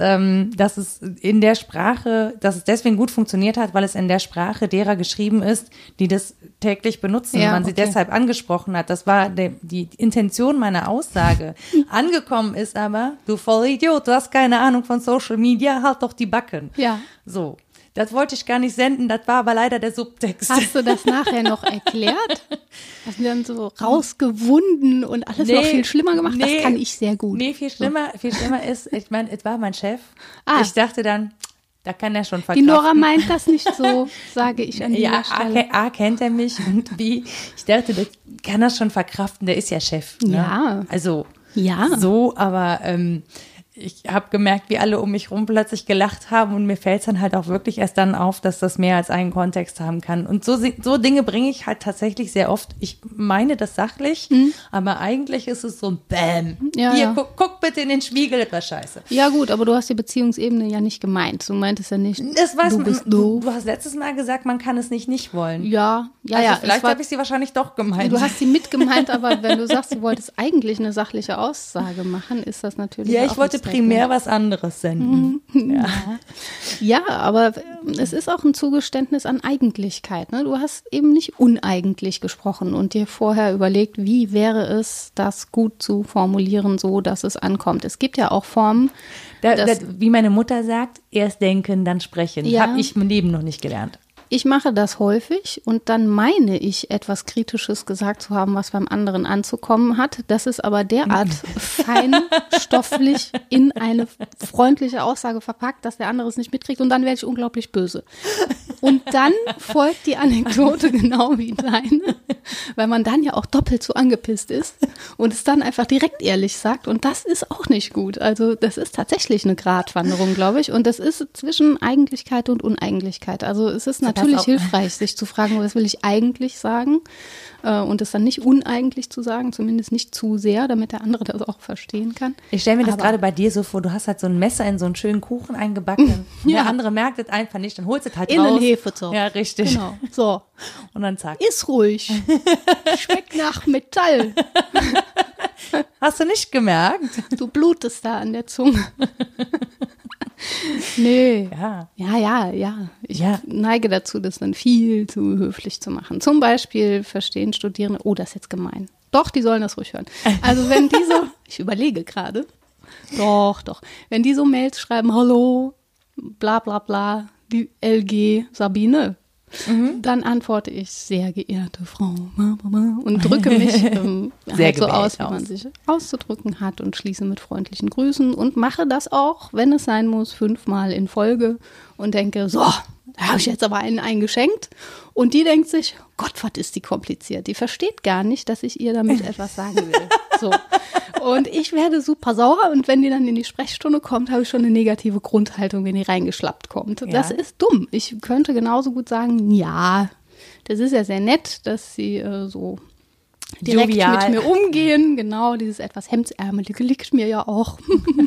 in der Sprache, dass es deswegen gut funktioniert hat, weil es in der Sprache derer geschrieben ist, die das täglich benutzen, man sie deshalb angesprochen hat. Das war die Intention meiner Aussage. Angekommen ist aber, du Vollidiot, du hast keine Ahnung von Social Media, halt doch die Backen. Ja. So. Das wollte ich gar nicht senden, das war aber leider der Subtext. Hast du das nachher noch erklärt? Hast du dann so rausgewunden und alles noch viel schlimmer gemacht? Das kann ich sehr gut. Nee, viel schlimmer ist, ich meine, es war mein Chef. Ich dachte dann, da kann er schon verkraften. Die Nora meint das nicht so, sage ich an dieser Stelle. A, kennt er mich und B, ich dachte, der kann das schon verkraften, der ist ja Chef. Ne? Ja. Also, so, aber ich habe gemerkt, wie alle um mich rum plötzlich gelacht haben und mir fällt es dann halt auch wirklich erst dann auf, dass das mehr als einen Kontext haben kann. Und so Dinge bringe ich halt tatsächlich sehr oft. Ich meine das sachlich, aber eigentlich ist es so ein Bäm. Ja, Hier, guck bitte in den Spiegel, das war scheiße. Ja gut, aber du hast die Beziehungsebene ja nicht gemeint. Du meintest ja nicht, du hast letztes Mal gesagt, man kann es nicht wollen. Ja. Vielleicht habe ich sie wahrscheinlich doch gemeint. Du hast sie mitgemeint, aber wenn du sagst, du wolltest eigentlich eine sachliche Aussage machen, ist das natürlich auch ich wollte primär was anderes senden. Ja, aber es ist auch ein Zugeständnis an Eigentlichkeit. Ne? Du hast eben nicht uneigentlich gesprochen und dir vorher überlegt, wie wäre es, das gut zu formulieren, so dass es ankommt. Es gibt ja auch Formen. Wie meine Mutter sagt, erst denken, dann sprechen. Habe ich im Leben noch nicht gelernt. Ich mache das häufig und dann meine ich, etwas Kritisches gesagt zu haben, was beim anderen anzukommen hat. Das ist aber derart feinstofflich in eine freundliche Aussage verpackt, dass der andere es nicht mitkriegt und dann werde ich unglaublich böse. Und dann folgt die Anekdote genau wie deine. weil man dann ja auch doppelt so angepisst ist und es dann einfach direkt ehrlich sagt und das ist auch nicht gut. Also das ist tatsächlich eine Gratwanderung, glaube ich, und das ist zwischen Eigentlichkeit und Uneigentlichkeit. Also es ist natürlich hilfreich, sich zu fragen, was will ich eigentlich sagen und es dann nicht uneigentlich zu sagen, zumindest nicht zu sehr, damit der andere das auch verstehen kann. Ich stelle mir das gerade bei dir so vor, du hast halt so ein Messer in so einen schönen Kuchen eingebacken und der andere merkt es einfach nicht, dann holst du es halt in raus. den Hefezopf. Ja, richtig. Genau. So. Und dann zack. Ist ruhig. Schmeckt nach Metall. Hast du nicht gemerkt? Du blutest da an der Zunge. Nee. Ja. Ich neige dazu, das dann viel zu höflich zu machen. Zum Beispiel verstehen Studierende, oh, das ist jetzt gemein. Doch, die sollen das ruhig hören. Also wenn die so, ich überlege gerade, doch, wenn die so Mails schreiben, hallo, bla bla bla, die LG Sabine, dann antworte ich, sehr geehrte Frau, und drücke mich halt so aus, wie man sich auszudrücken hat und schließe mit freundlichen Grüßen und mache das auch, wenn es sein muss, 5-mal in Folge und denke, so, da habe ich jetzt aber einen eingeschenkt. Und die denkt sich, Gott, was ist die kompliziert? Die versteht gar nicht, dass ich ihr damit etwas sagen will. So. Und ich werde super sauer und wenn die dann in die Sprechstunde kommt, habe ich schon eine negative Grundhaltung, wenn die reingeschlappt kommt. Ja. Das ist dumm. Ich könnte genauso gut sagen, ja, das ist ja sehr nett, dass sie so direkt mit mir umgehen. Genau, dieses etwas Hemdsärmelige liegt mir ja auch.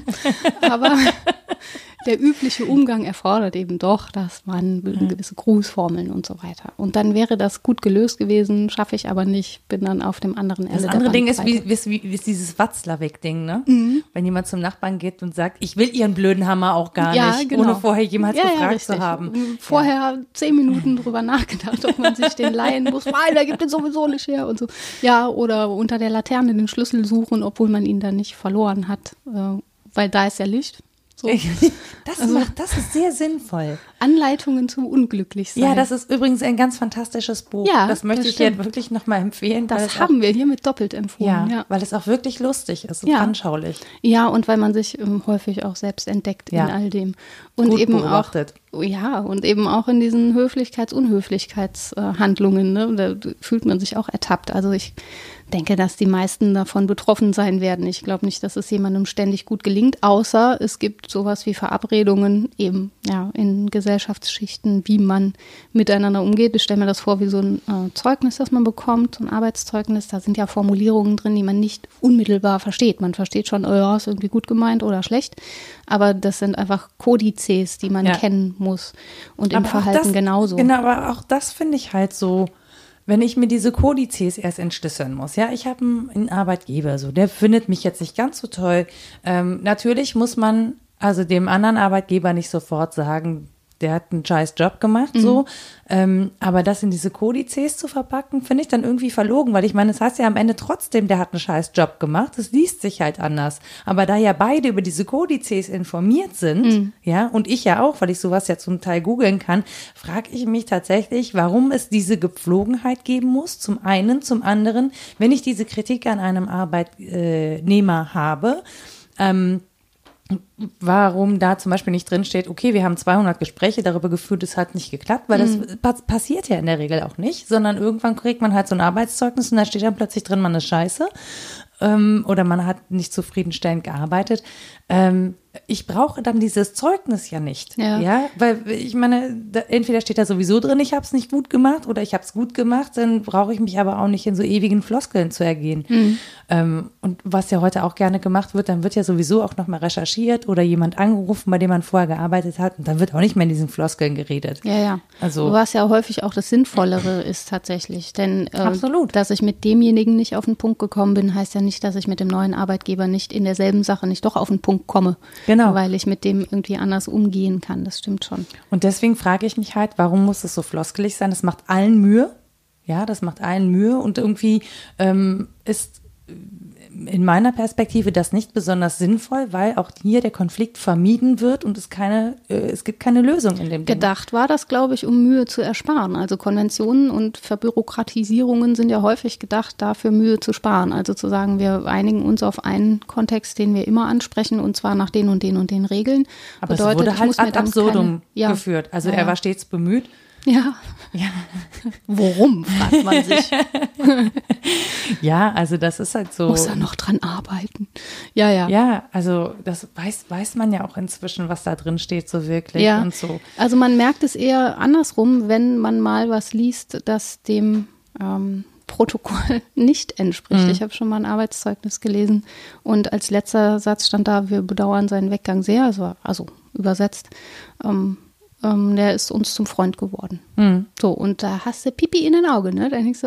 Aber der übliche Umgang erfordert eben doch, dass man gewisse Grußformeln und so weiter. Und dann wäre das gut gelöst gewesen, schaffe ich aber nicht, bin dann auf dem anderen Ende. Das andere Ding ist wie dieses Watzlawick-Ding, ne? Wenn jemand zum Nachbarn geht und sagt, ich will ihren blöden Hammer auch gar nicht, ohne vorher jemals gefragt zu haben. Vorher 10 Minuten drüber nachgedacht, ob man sich den leihen muss. Nein, der gibt den sowieso nicht her und so. Ja, oder unter der Laterne den Schlüssel suchen, obwohl man ihn dann nicht verloren hat, weil da ist ja Licht. So. Das ist sehr sinnvoll. Anleitungen zum Unglücklichsein. Ja, das ist übrigens ein ganz fantastisches Buch. Ja, das möchte ich dir wirklich nochmal empfehlen. Das haben wir hiermit doppelt empfohlen. Ja, weil es auch wirklich lustig ist und anschaulich. Ja, und weil man sich häufig auch selbst entdeckt in all dem. Und gut eben beobachtet. Und eben auch in diesen Unhöflichkeitshandlungen, ne? Da fühlt man sich auch ertappt. Also ich denke, dass die meisten davon betroffen sein werden. Ich glaube nicht, dass es jemandem ständig gut gelingt, außer es gibt sowas wie Verabredungen eben in Gesellschaftsschichten, wie man miteinander umgeht. Ich stelle mir das vor wie so ein Zeugnis, das man bekommt, so ein Arbeitszeugnis. Da sind ja Formulierungen drin, die man nicht unmittelbar versteht. Man versteht schon, ist irgendwie gut gemeint oder schlecht, aber das sind einfach Kodizes, die man kennen muss und im Verhalten genauso. Genau, aber auch das finde ich halt so, wenn ich mir diese Kodizes erst entschlüsseln muss. Ja, ich habe einen Arbeitgeber, so, der findet mich jetzt nicht ganz so toll. Natürlich muss man also dem anderen Arbeitgeber nicht sofort sagen, der hat einen scheiß Job gemacht, so. Aber das in diese Kodizes zu verpacken, finde ich dann irgendwie verlogen, weil ich meine, es heißt ja am Ende trotzdem, der hat einen scheiß Job gemacht. Es liest sich halt anders. Aber da ja beide über diese Kodizes informiert sind, und ich ja auch, weil ich sowas ja zum Teil googeln kann, frage ich mich tatsächlich, warum es diese Gepflogenheit geben muss, zum einen, zum anderen, wenn ich diese Kritik an einem Arbeitnehmer habe, warum da zum Beispiel nicht drin steht, okay, wir haben 200 Gespräche darüber geführt, es hat nicht geklappt, weil das passiert ja in der Regel auch nicht, sondern irgendwann kriegt man halt so ein Arbeitszeugnis und da steht dann plötzlich drin, man ist scheiße oder man hat nicht zufriedenstellend gearbeitet. Ich brauche dann dieses Zeugnis ja nicht, weil ich meine, entweder steht da sowieso drin, ich habe es nicht gut gemacht oder ich habe es gut gemacht, dann brauche ich mich aber auch nicht in so ewigen Floskeln zu ergehen. Und was ja heute auch gerne gemacht wird, dann wird ja sowieso auch nochmal recherchiert oder jemand angerufen, bei dem man vorher gearbeitet hat und dann wird auch nicht mehr in diesen Floskeln geredet. Ja. Also, was ja häufig auch das Sinnvollere ist tatsächlich, denn absolut. Dass ich mit demjenigen nicht auf den Punkt gekommen bin, heißt ja nicht, dass ich mit dem neuen Arbeitgeber nicht in derselben Sache nicht doch auf den Punkt komme. Genau. Weil ich mit dem irgendwie anders umgehen kann, das stimmt schon. Und deswegen frage ich mich halt, warum muss es so floskelig sein? Das macht allen Mühe. Ja, das macht allen Mühe und irgendwie ist in meiner Perspektive das nicht besonders sinnvoll, weil auch hier der Konflikt vermieden wird und es gibt keine Lösung in dem Ding. Gedacht war das, glaube ich, um Mühe zu ersparen. Also Konventionen und Verbürokratisierungen sind ja häufig gedacht, dafür Mühe zu sparen. Also zu sagen, wir einigen uns auf einen Kontext, den wir immer ansprechen und zwar nach den und den und den Regeln. Aber bedeutet, es wurde halt ad absurdum geführt. Also er war stets bemüht, Ja. Worum, fragt man sich. Ja, also das ist halt so. Muss er noch dran arbeiten. Ja. Ja, also das weiß man ja auch inzwischen, was da drin steht, so wirklich Ja. und so. Also man merkt es eher andersrum, wenn man mal was liest, das dem Protokoll nicht entspricht. Ich habe schon mal ein Arbeitszeugnis gelesen und als letzter Satz stand da, wir bedauern seinen Weggang sehr, also übersetzt. Der ist uns zum Freund geworden. So, und da hast du Pipi in den Augen, ne? Da denkst du,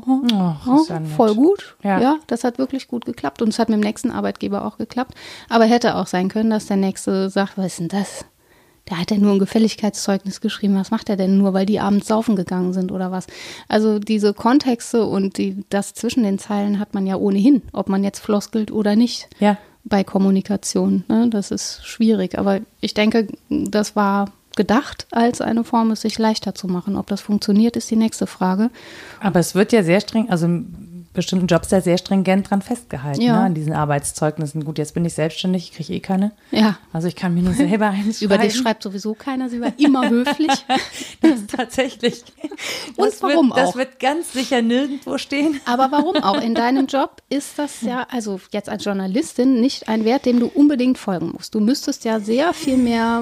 ist ja nett. voll gut. Ja. Ja, das hat wirklich gut geklappt. Und es hat mit dem nächsten Arbeitgeber auch geklappt. Aber hätte auch sein können, dass der Nächste sagt, was ist denn das? Der hat ja nur ein Gefälligkeitszeugnis geschrieben. Was macht er denn nur, weil die abends saufen gegangen sind oder was? Also diese Kontexte und das zwischen den Zeilen hat man ja ohnehin, ob man jetzt floskelt oder nicht. Ja. Bei Kommunikation. Ne? Das ist schwierig. Aber ich denke, das war gedacht als eine Form, es sich leichter zu machen. Ob das funktioniert, ist die nächste Frage. Aber es wird ja sehr streng, also in bestimmten Jobs ja sehr stringent dran festgehalten, Ja. ne, an diesen Arbeitszeugnissen. Gut, jetzt bin ich selbstständig, ich kriege eh keine. Ja. Also ich kann mir nur selber eins Über dich schreiben. schreibt sowieso keiner, sie war immer höflich. Das ist tatsächlich. Und warum Das auch? wird ganz sicher nirgendwo stehen. Aber warum auch? In deinem Job ist das ja, also jetzt als Journalistin, nicht ein Wert, dem du unbedingt folgen musst. Du müsstest ja sehr viel mehr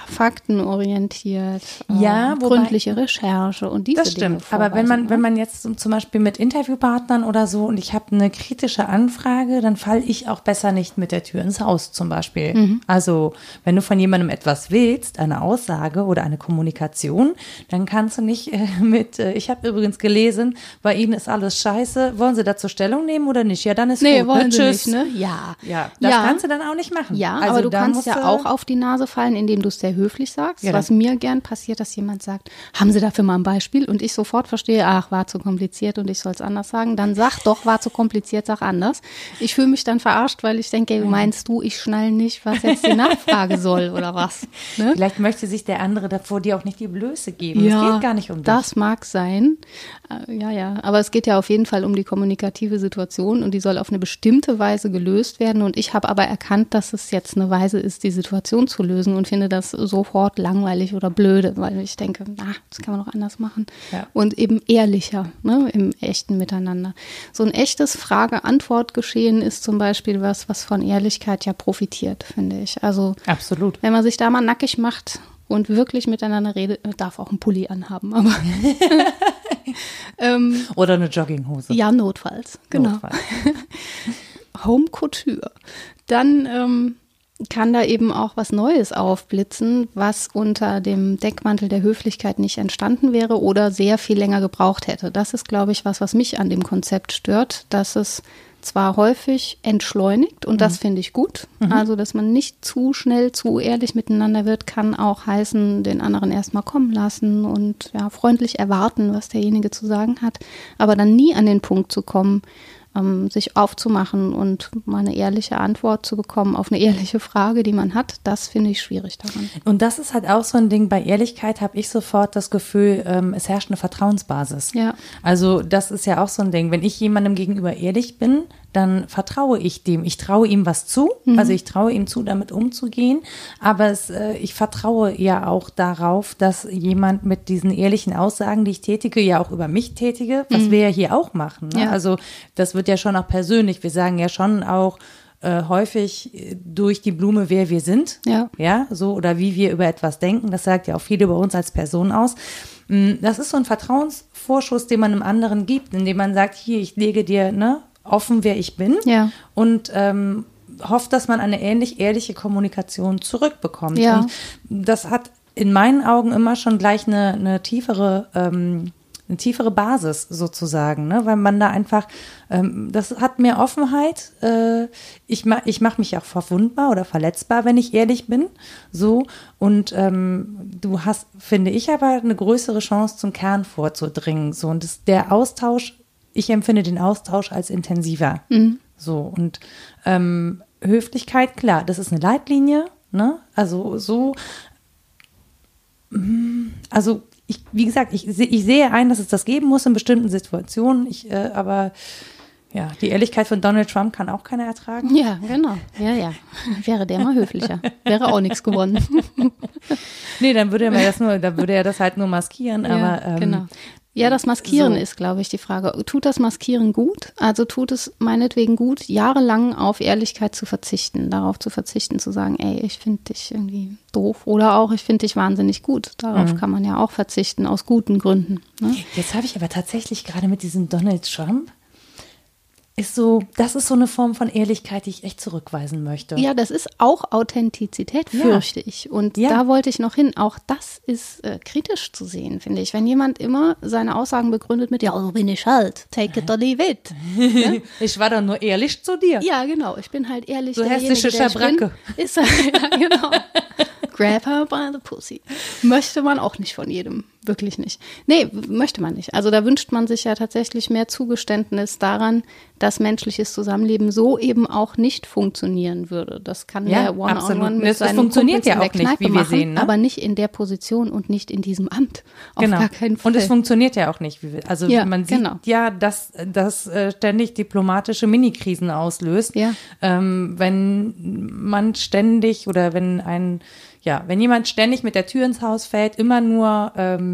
faktenorientiert, Ja, wobei- gründliche Recherche und diese Das stimmt. Dinge Aber vorweisen, wenn man jetzt zum Beispiel mit Interviewpartnern oder so und ich habe eine kritische Anfrage, dann falle ich auch besser nicht mit der Tür ins Haus zum Beispiel. Also wenn du von jemandem etwas willst, eine Aussage oder eine Kommunikation, dann kannst du nicht ich habe übrigens gelesen, bei Ihnen ist alles scheiße, wollen Sie dazu Stellung nehmen oder nicht? Ja, dann ist Nee, gut. wollen sie Tschüss. nicht, ne? Ja. Ja, das kannst du dann auch nicht machen. Ja, Also aber du da kannst musst ja auch auf die Nase fallen, indem du es sehr höflich sagst. Ja, was mir gern passiert, dass jemand sagt, haben Sie dafür mal ein Beispiel? Und ich sofort verstehe, ach, war zu kompliziert und ich soll es anders sagen. Dann sag doch, war zu kompliziert, sag anders. Ich fühle mich dann verarscht, weil ich denke, meinst du, ich schnall nicht, was jetzt die Nachfrage soll oder was? Ne? Vielleicht möchte sich der andere davor dir auch nicht die Blöße geben. Es geht gar nicht um dich. Das mag sein. Ja. Aber es geht ja auf jeden Fall um die kommunikative Situation und die soll auf eine bestimmte Weise gelöst werden. Und ich habe aber erkannt, dass es jetzt eine Weise ist, die Situation zu lösen und finde das sofort langweilig oder blöde, weil ich denke, das kann man doch anders machen. Ja. Und eben ehrlicher, ne, im echten Miteinander. So ein echtes Frage-Antwort-Geschehen ist zum Beispiel was von Ehrlichkeit ja profitiert, finde ich. Also Absolut. wenn man sich da mal nackig macht und wirklich miteinander redet, darf auch einen Pulli anhaben, aber Oder eine Jogginghose. ja, notfalls, genau. Notfalls. Home Couture. Dann kann da eben auch was Neues aufblitzen, was unter dem Deckmantel der Höflichkeit nicht entstanden wäre oder sehr viel länger gebraucht hätte. Das ist, glaube ich, was mich an dem Konzept stört, dass es zwar häufig entschleunigt und das finde ich gut. Also, dass man nicht zu schnell, zu ehrlich miteinander wird, kann auch heißen, den anderen erstmal kommen lassen und ja, freundlich erwarten, was derjenige zu sagen hat, aber dann nie an den Punkt zu kommen, sich aufzumachen und mal eine ehrliche Antwort zu bekommen auf eine ehrliche Frage, die man hat, das finde ich schwierig daran. Und das ist halt auch so ein Ding, bei Ehrlichkeit habe ich sofort das Gefühl, es herrscht eine Vertrauensbasis. Ja. Also das ist ja auch so ein Ding, wenn ich jemandem gegenüber ehrlich bin, dann vertraue ich dem. Ich traue ihm was zu, also ich traue ihm zu, damit umzugehen, aber ich vertraue ja auch darauf, dass jemand mit diesen ehrlichen Aussagen, die ich tätige, ja auch über mich tätige, was wir ja hier auch machen. Ne? Ja. Also das wird ja schon auch persönlich. Wir sagen ja schon auch häufig durch die Blume, wer wir sind. Ja, so oder wie wir über etwas denken. Das sagt ja auch viel über uns als Person aus. Das ist so ein Vertrauensvorschuss, den man einem anderen gibt, indem man sagt, hier, ich lege dir offen, wer ich bin. Ja. Und hofft, dass man eine ähnlich ehrliche Kommunikation zurückbekommt. Ja. Und das hat in meinen Augen immer schon gleich eine tiefere Basis sozusagen, ne? Weil man da einfach, das hat mehr Offenheit. Ich mach mich auch verwundbar oder verletzbar, wenn ich ehrlich bin. So. Und du hast, finde ich, aber eine größere Chance, zum Kern vorzudringen. So. Und der Austausch, ich empfinde den Austausch als intensiver. So. Und Höflichkeit, klar, das ist eine Leitlinie, ne? Also so, wie gesagt, ich sehe ein, dass es das geben muss in bestimmten Situationen, aber Ja, die Ehrlichkeit von Donald Trump kann auch keiner ertragen. Ja, genau. Ja. Wäre der mal höflicher. Wäre auch nichts gewonnen. Nee, dann würde er das halt nur maskieren, Ja, aber genau. Ja, das Maskieren ist, glaube ich, die Frage. Tut das Maskieren gut? Also tut es meinetwegen gut, jahrelang auf Ehrlichkeit zu verzichten, darauf zu verzichten, zu sagen, ey, ich finde dich irgendwie doof oder auch, ich finde dich wahnsinnig gut. Darauf kann man ja auch verzichten, aus guten Gründen. Ne? Jetzt habe ich aber tatsächlich gerade mit diesem Donald Trump, das ist so eine Form von Ehrlichkeit, die ich echt zurückweisen möchte. Ja, das ist auch Authentizität, fürchte ich. Und da wollte ich noch hin. Auch das ist kritisch zu sehen, finde ich. Wenn jemand immer seine Aussagen begründet mit, ja, so bin ich halt, take it or leave it. Ja? Ich war doch nur ehrlich zu dir. Ja, genau. Ich bin halt ehrlich. Du hässliche Schabracke. Ist ja, genau. Grab her by the pussy. Möchte man auch nicht von jedem. Wirklich nicht. Nee, möchte man nicht. Also da wünscht man sich ja tatsächlich mehr Zugeständnis daran, dass menschliches Zusammenleben so eben auch nicht funktionieren würde. Das kann der One-on-One mit seinen funktioniert ja Kumpels auch in der nicht, Kneipe wie wir machen, sehen, ne? aber nicht in der Position und nicht in diesem Amt. Auf Genau. gar keinen Fall. Und es funktioniert ja auch nicht. Also man sieht dass das ständig diplomatische Minikrisen auslöst. Ja. Wenn man ständig oder wenn jemand ständig mit der Tür ins Haus fällt, immer nur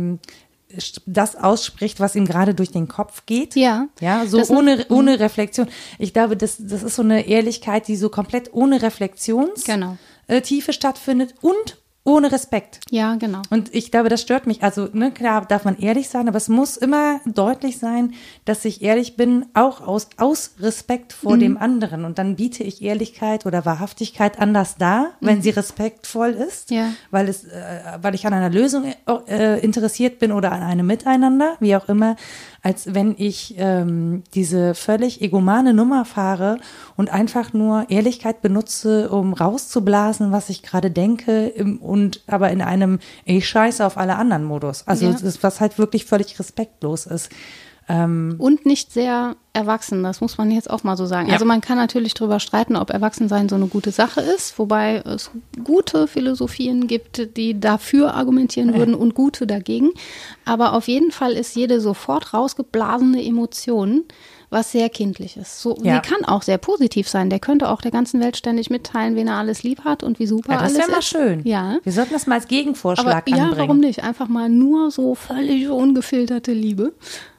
das ausspricht, was ihm gerade durch den Kopf geht. Ja. Ja, so ohne Reflexion. Ich glaube, das ist so eine Ehrlichkeit, die so komplett ohne Reflexionstiefe stattfindet und ohne Respekt. Ja, genau. Und ich glaube, das stört mich. Also, klar darf man ehrlich sein, aber es muss immer deutlich sein, dass ich ehrlich bin, auch aus Respekt vor dem anderen. Und dann biete ich Ehrlichkeit oder Wahrhaftigkeit anders dar, wenn sie respektvoll ist, weil ich an einer Lösung interessiert bin oder an einem Miteinander, wie auch immer, als wenn ich diese völlig egomane Nummer fahre und einfach nur Ehrlichkeit benutze, um rauszublasen, was ich gerade denke, aber in einem ich scheiße auf alle anderen Modus. Also das, was halt wirklich völlig respektlos ist. Und nicht sehr erwachsen, das muss man jetzt auch mal so sagen. Ja. Also man kann natürlich drüber streiten, ob Erwachsensein so eine gute Sache ist, wobei es gute Philosophien gibt, die dafür argumentieren würden und gute dagegen. Aber auf jeden Fall ist jede sofort rausgeblasene Emotion was sehr kindlich ist. Sie kann auch sehr positiv sein. Der könnte auch der ganzen Welt ständig mitteilen, wen er alles lieb hat und wie super alles ist. Das wäre mal schön. Ja. Wir sollten das mal als Gegenvorschlag anbringen. Ja, warum nicht? Einfach mal nur so völlig ungefilterte Liebe.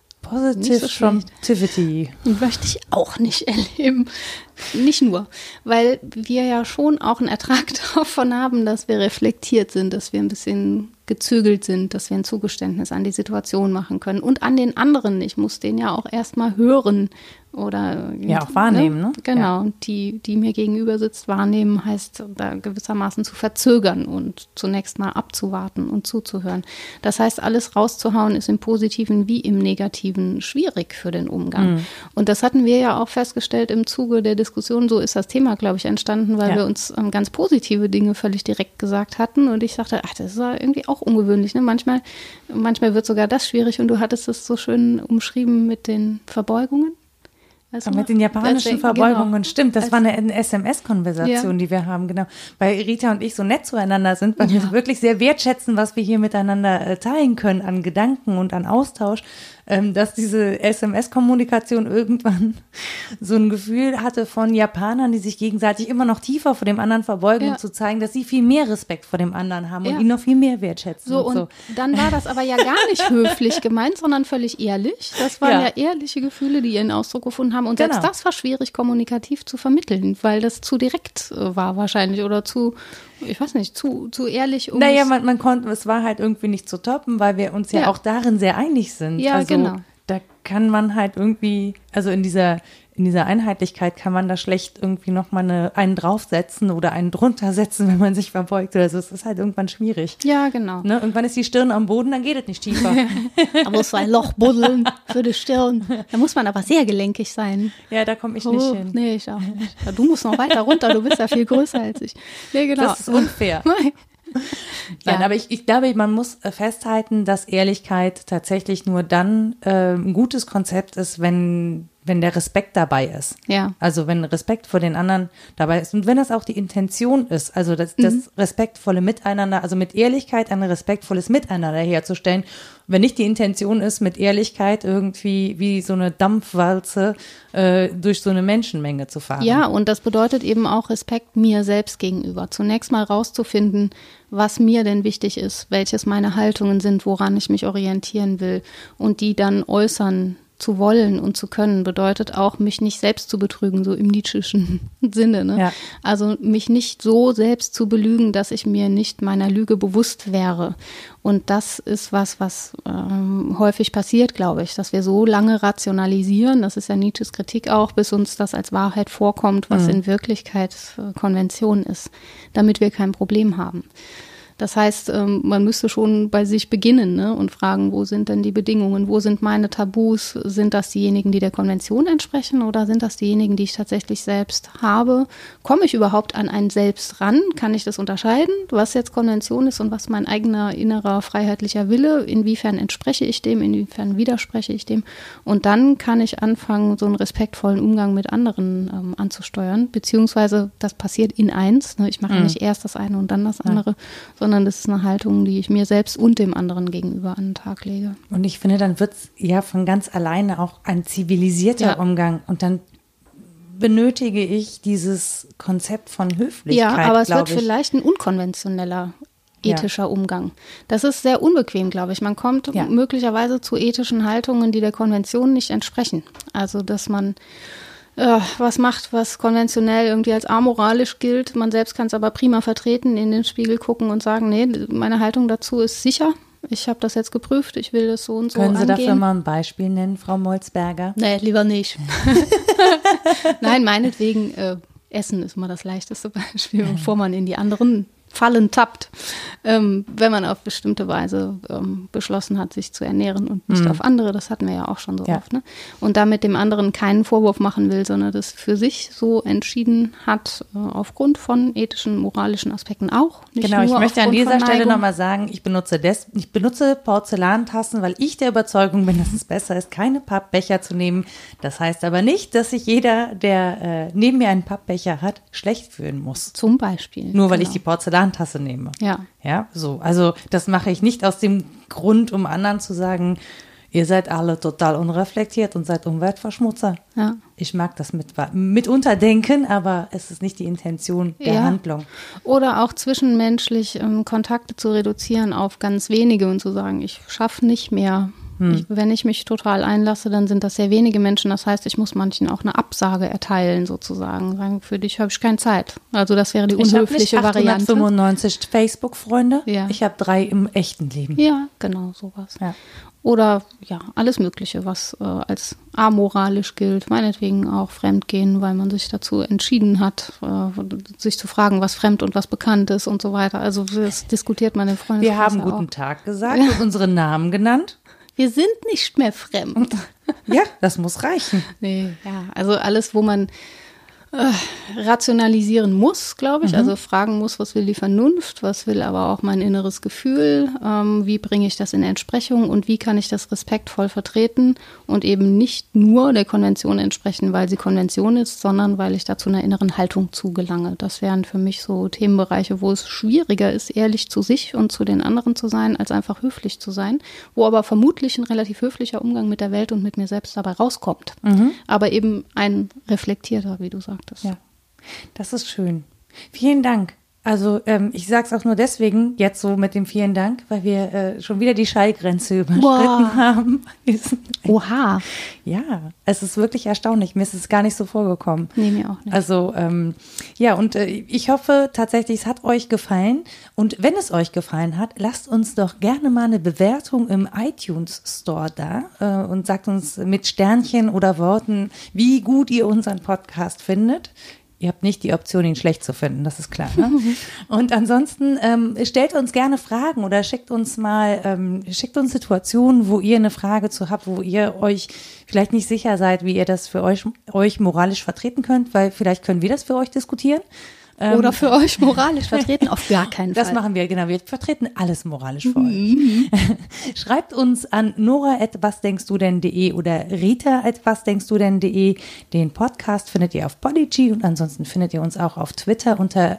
Positivity. Möchte ich auch nicht erleben. Nicht nur, weil wir ja schon auch einen Ertrag davon haben, dass wir reflektiert sind, dass wir ein bisschen gezügelt sind, dass wir ein Zugeständnis an die Situation machen können und an den anderen. Ich muss den ja auch erstmal hören oder auch wahrnehmen, ne? Genau, die mir gegenüber sitzt, wahrnehmen heißt da gewissermaßen zu verzögern und zunächst mal abzuwarten und zuzuhören. Das heißt, alles rauszuhauen ist im Positiven wie im Negativen schwierig für den Umgang. Und das hatten wir ja auch festgestellt im Zuge der Diskussion, so ist das Thema, glaube ich, entstanden, weil wir uns ganz positive Dinge völlig direkt gesagt hatten und ich sagte, das ist ja irgendwie auch ungewöhnlich, ne? Manchmal wird sogar das schwierig und du hattest es so schön umschrieben mit den Verbeugungen. Also mit den japanischen Verbeugungen, stimmt, das war eine SMS-Konversation, die wir haben, genau, weil Rita und ich so nett zueinander sind, weil wir wirklich sehr wertschätzen, was wir hier miteinander teilen können an Gedanken und an Austausch, dass diese SMS-Kommunikation irgendwann so ein Gefühl hatte von Japanern, die sich gegenseitig immer noch tiefer vor dem anderen verbeugen, um zu zeigen, dass sie viel mehr Respekt vor dem anderen haben und ihn noch viel mehr wertschätzen. Und dann war das aber ja gar nicht höflich gemeint, sondern völlig ehrlich. Das waren ja ehrliche Gefühle, die ihren Ausdruck gefunden haben. Und selbst das war schwierig kommunikativ zu vermitteln, weil das zu direkt war wahrscheinlich oder zu, ich weiß nicht, zu ehrlich. Naja, man konnte, es war halt irgendwie nicht zu toppen, weil wir uns ja auch darin sehr einig sind. Ja, also, genau. Da kann man halt irgendwie, also in dieser Einheitlichkeit kann man da schlecht irgendwie nochmal einen draufsetzen oder einen drunter setzen, wenn man sich verbeugt oder so. Es ist halt irgendwann schwierig. Ja, genau. Ne? Irgendwann ist die Stirn am Boden, dann geht es nicht tiefer. Da muss ein Loch buddeln für die Stirn. Da muss man aber sehr gelenkig sein. Ja, da komme ich nicht hin. Nee, ich auch nicht. Ja, du musst noch weiter runter, du bist ja viel größer als ich. Nee, genau. Das ist unfair. Nein, aber ich glaube, man muss festhalten, dass Ehrlichkeit tatsächlich nur dann ein gutes Konzept ist, wenn wenn der Respekt dabei ist. Ja. Also wenn Respekt vor den anderen dabei ist und wenn das auch die Intention ist, also das respektvolle Miteinander, also mit Ehrlichkeit ein respektvolles Miteinander herzustellen. Wenn nicht die Intention ist, mit Ehrlichkeit irgendwie wie so eine Dampfwalze durch so eine Menschenmenge zu fahren. Ja, und das bedeutet eben auch Respekt mir selbst gegenüber. Zunächst mal rauszufinden, was mir denn wichtig ist, welches meine Haltungen sind, woran ich mich orientieren will und die dann äußern zu wollen und zu können, bedeutet auch, mich nicht selbst zu betrügen, so im Nietzscheschen Sinne. Ne? Ja. Also mich nicht so selbst zu belügen, dass ich mir nicht meiner Lüge bewusst wäre. Und das ist was häufig passiert, glaube ich, dass wir so lange rationalisieren, das ist ja Nietzsches Kritik auch, bis uns das als Wahrheit vorkommt, was in Wirklichkeit Konvention ist, damit wir kein Problem haben. Das heißt, man müsste schon bei sich beginnen, ne, und fragen, wo sind denn die Bedingungen, wo sind meine Tabus, sind das diejenigen, die der Konvention entsprechen oder sind das diejenigen, die ich tatsächlich selbst habe? Komme ich überhaupt an ein Selbst ran? Kann ich das unterscheiden, was jetzt Konvention ist und was mein eigener innerer freiheitlicher Wille, inwiefern entspreche ich dem, inwiefern widerspreche ich dem? Und dann kann ich anfangen, so einen respektvollen Umgang mit anderen anzusteuern, beziehungsweise das passiert in eins, ne? Ich mache ja nicht erst das eine und dann das andere, sondern das ist eine Haltung, die ich mir selbst und dem anderen gegenüber an den Tag lege. Und ich finde, dann wird es ja von ganz alleine auch ein zivilisierter Umgang. Und dann benötige ich dieses Konzept von Höflichkeit, ja, aber es wird vielleicht ein unkonventioneller ethischer Umgang. Das ist sehr unbequem, glaube ich. Man kommt möglicherweise zu ethischen Haltungen, die der Konvention nicht entsprechen. Also, dass man was macht, was konventionell irgendwie als amoralisch gilt. Man selbst kann es aber prima vertreten, in den Spiegel gucken und sagen, nee, meine Haltung dazu ist sicher. Ich habe das jetzt geprüft, ich will das so und so angehen. Können Sie dafür mal ein Beispiel nennen, Frau Molzberger? Nee, lieber nicht. Nein, meinetwegen, Essen ist mal das leichteste Beispiel, bevor man in die anderen Fallen tappt, wenn man auf bestimmte Weise beschlossen hat, sich zu ernähren und nicht auf andere. Das hatten wir ja auch schon so oft. Ne? Und damit dem anderen keinen Vorwurf machen will, sondern das für sich so entschieden hat, aufgrund von ethischen, moralischen Aspekten auch. Nicht genau, ich nur möchte an dieser Stelle nochmal sagen, ich benutze Porzellantassen, weil ich der Überzeugung bin, dass es besser ist, keine Pappbecher zu nehmen. Das heißt aber nicht, dass sich jeder, der neben mir einen Pappbecher hat, schlecht fühlen muss. Zum Beispiel. Nur weil ich die Porzellantasse nehme. Ja. Ja, so. Also das mache ich nicht aus dem Grund, um anderen zu sagen, ihr seid alle total unreflektiert und seid Umweltverschmutzer. Ja. Ich mag das mitunter denken, aber es ist nicht die Intention der Handlung. Oder auch zwischenmenschlich Kontakte zu reduzieren auf ganz wenige und zu sagen, ich schaffe nicht mehr. Wenn ich mich total einlasse, dann sind das sehr wenige Menschen. Das heißt, ich muss manchen auch eine Absage erteilen sozusagen. Sagen, für dich habe ich keine Zeit. Also das wäre die unhöfliche Variante. Ich habe 895 Facebook-Freunde. Ja. Ich habe 3 im echten Leben. Ja, genau, sowas. Ja. Oder alles Mögliche, was als amoralisch gilt. Meinetwegen auch Fremdgehen, weil man sich dazu entschieden hat, sich zu fragen, was fremd und was bekannt ist und so weiter. Also das diskutiert man im Freundeskreis. Wir haben guten Tag gesagt und unsere Namen genannt. Wir sind nicht mehr fremd. Ja, das muss reichen. Nee, also alles, wo man rationalisieren muss, glaube ich. Also fragen muss, was will die Vernunft, was will aber auch mein inneres Gefühl, wie bringe ich das in Entsprechung und wie kann ich das respektvoll vertreten und eben nicht nur der Konvention entsprechen, weil sie Konvention ist, sondern weil ich dazu einer inneren Haltung zugelange. Das wären für mich so Themenbereiche, wo es schwieriger ist, ehrlich zu sich und zu den anderen zu sein, als einfach höflich zu sein, wo aber vermutlich ein relativ höflicher Umgang mit der Welt und mit mir selbst dabei rauskommt. Aber eben ein reflektierter, wie du sagst. Ja, das ist schön. Vielen Dank. Also ich sage es auch nur deswegen jetzt so mit dem vielen Dank, weil wir schon wieder die Schallgrenze überschritten haben. Oha. Ja, es ist wirklich erstaunlich. Mir ist es gar nicht so vorgekommen. Nee, mir auch nicht. Also und ich hoffe tatsächlich, es hat euch gefallen. Und wenn es euch gefallen hat, lasst uns doch gerne mal eine Bewertung im iTunes Store da und sagt uns mit Sternchen oder Worten, wie gut ihr unseren Podcast findet. Ihr habt nicht die Option, ihn schlecht zu finden, das ist klar. Ne? Und ansonsten stellt uns gerne Fragen oder schickt uns Situationen, wo ihr eine Frage zu habt, wo ihr euch vielleicht nicht sicher seid, wie ihr das für euch moralisch vertreten könnt, weil vielleicht können wir das für euch diskutieren. Oder für euch moralisch vertreten? Auf gar keinen Fall. Das machen wir, genau. Wir vertreten alles moralisch für euch. Schreibt uns an nora@wasdenkstudenn.de oder rita@wasdenkstudenn.de. Den Podcast findet ihr auf Podigy und ansonsten findet ihr uns auch auf Twitter unter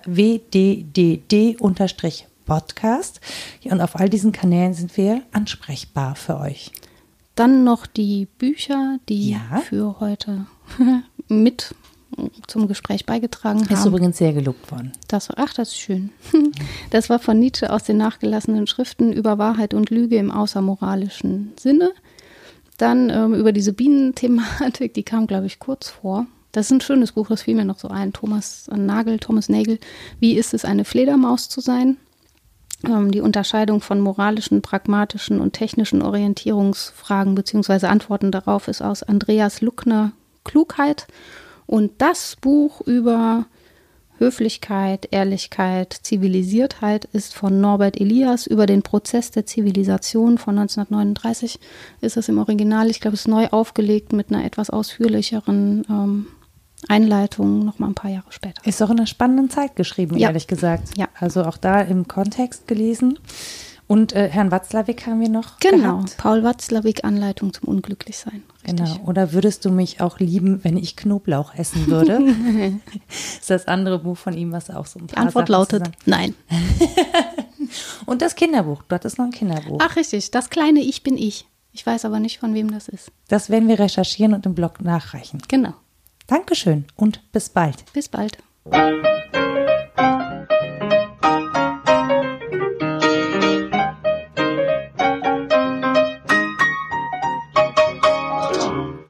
wddd_podcast. Ja, und auf all diesen Kanälen sind wir ansprechbar für euch. Dann noch die Bücher, die für heute mit zum Gespräch beigetragen haben. Ist übrigens sehr gelobt worden. Das ist schön. Das war von Nietzsche aus den nachgelassenen Schriften über Wahrheit und Lüge im außermoralischen Sinne. Dann über diese Bienenthematik, die kam, glaube ich, kurz vor. Das ist ein schönes Buch, das fiel mir noch so ein. Thomas Nagel. Wie ist es, eine Fledermaus zu sein? Die Unterscheidung von moralischen, pragmatischen und technischen Orientierungsfragen bzw. Antworten darauf ist aus Andreas Luckner Klugheit. Und das Buch über Höflichkeit, Ehrlichkeit, Zivilisiertheit ist von Norbert Elias über den Prozess der Zivilisation von 1939. Ist es im Original, ich glaube, es ist neu aufgelegt mit einer etwas ausführlicheren Einleitung noch mal ein paar Jahre später. Ist auch in einer spannenden Zeit geschrieben, ehrlich gesagt. Ja. Also auch da im Kontext gelesen. Und Herrn Watzlawick haben wir noch gehabt. Paul Watzlawick, Anleitung zum Unglücklichsein. Richtig. Genau. Oder würdest du mich auch lieben, wenn ich Knoblauch essen würde? Das ist das andere Buch von ihm, was auch so ein paar Die Antwort Sachen lautet nein. Und das Kinderbuch. Du hattest noch ein Kinderbuch. Ach, richtig. Das kleine Ich bin ich. Ich weiß aber nicht, von wem das ist. Das werden wir recherchieren und im Blog nachreichen. Genau. Dankeschön und bis bald. Bis bald.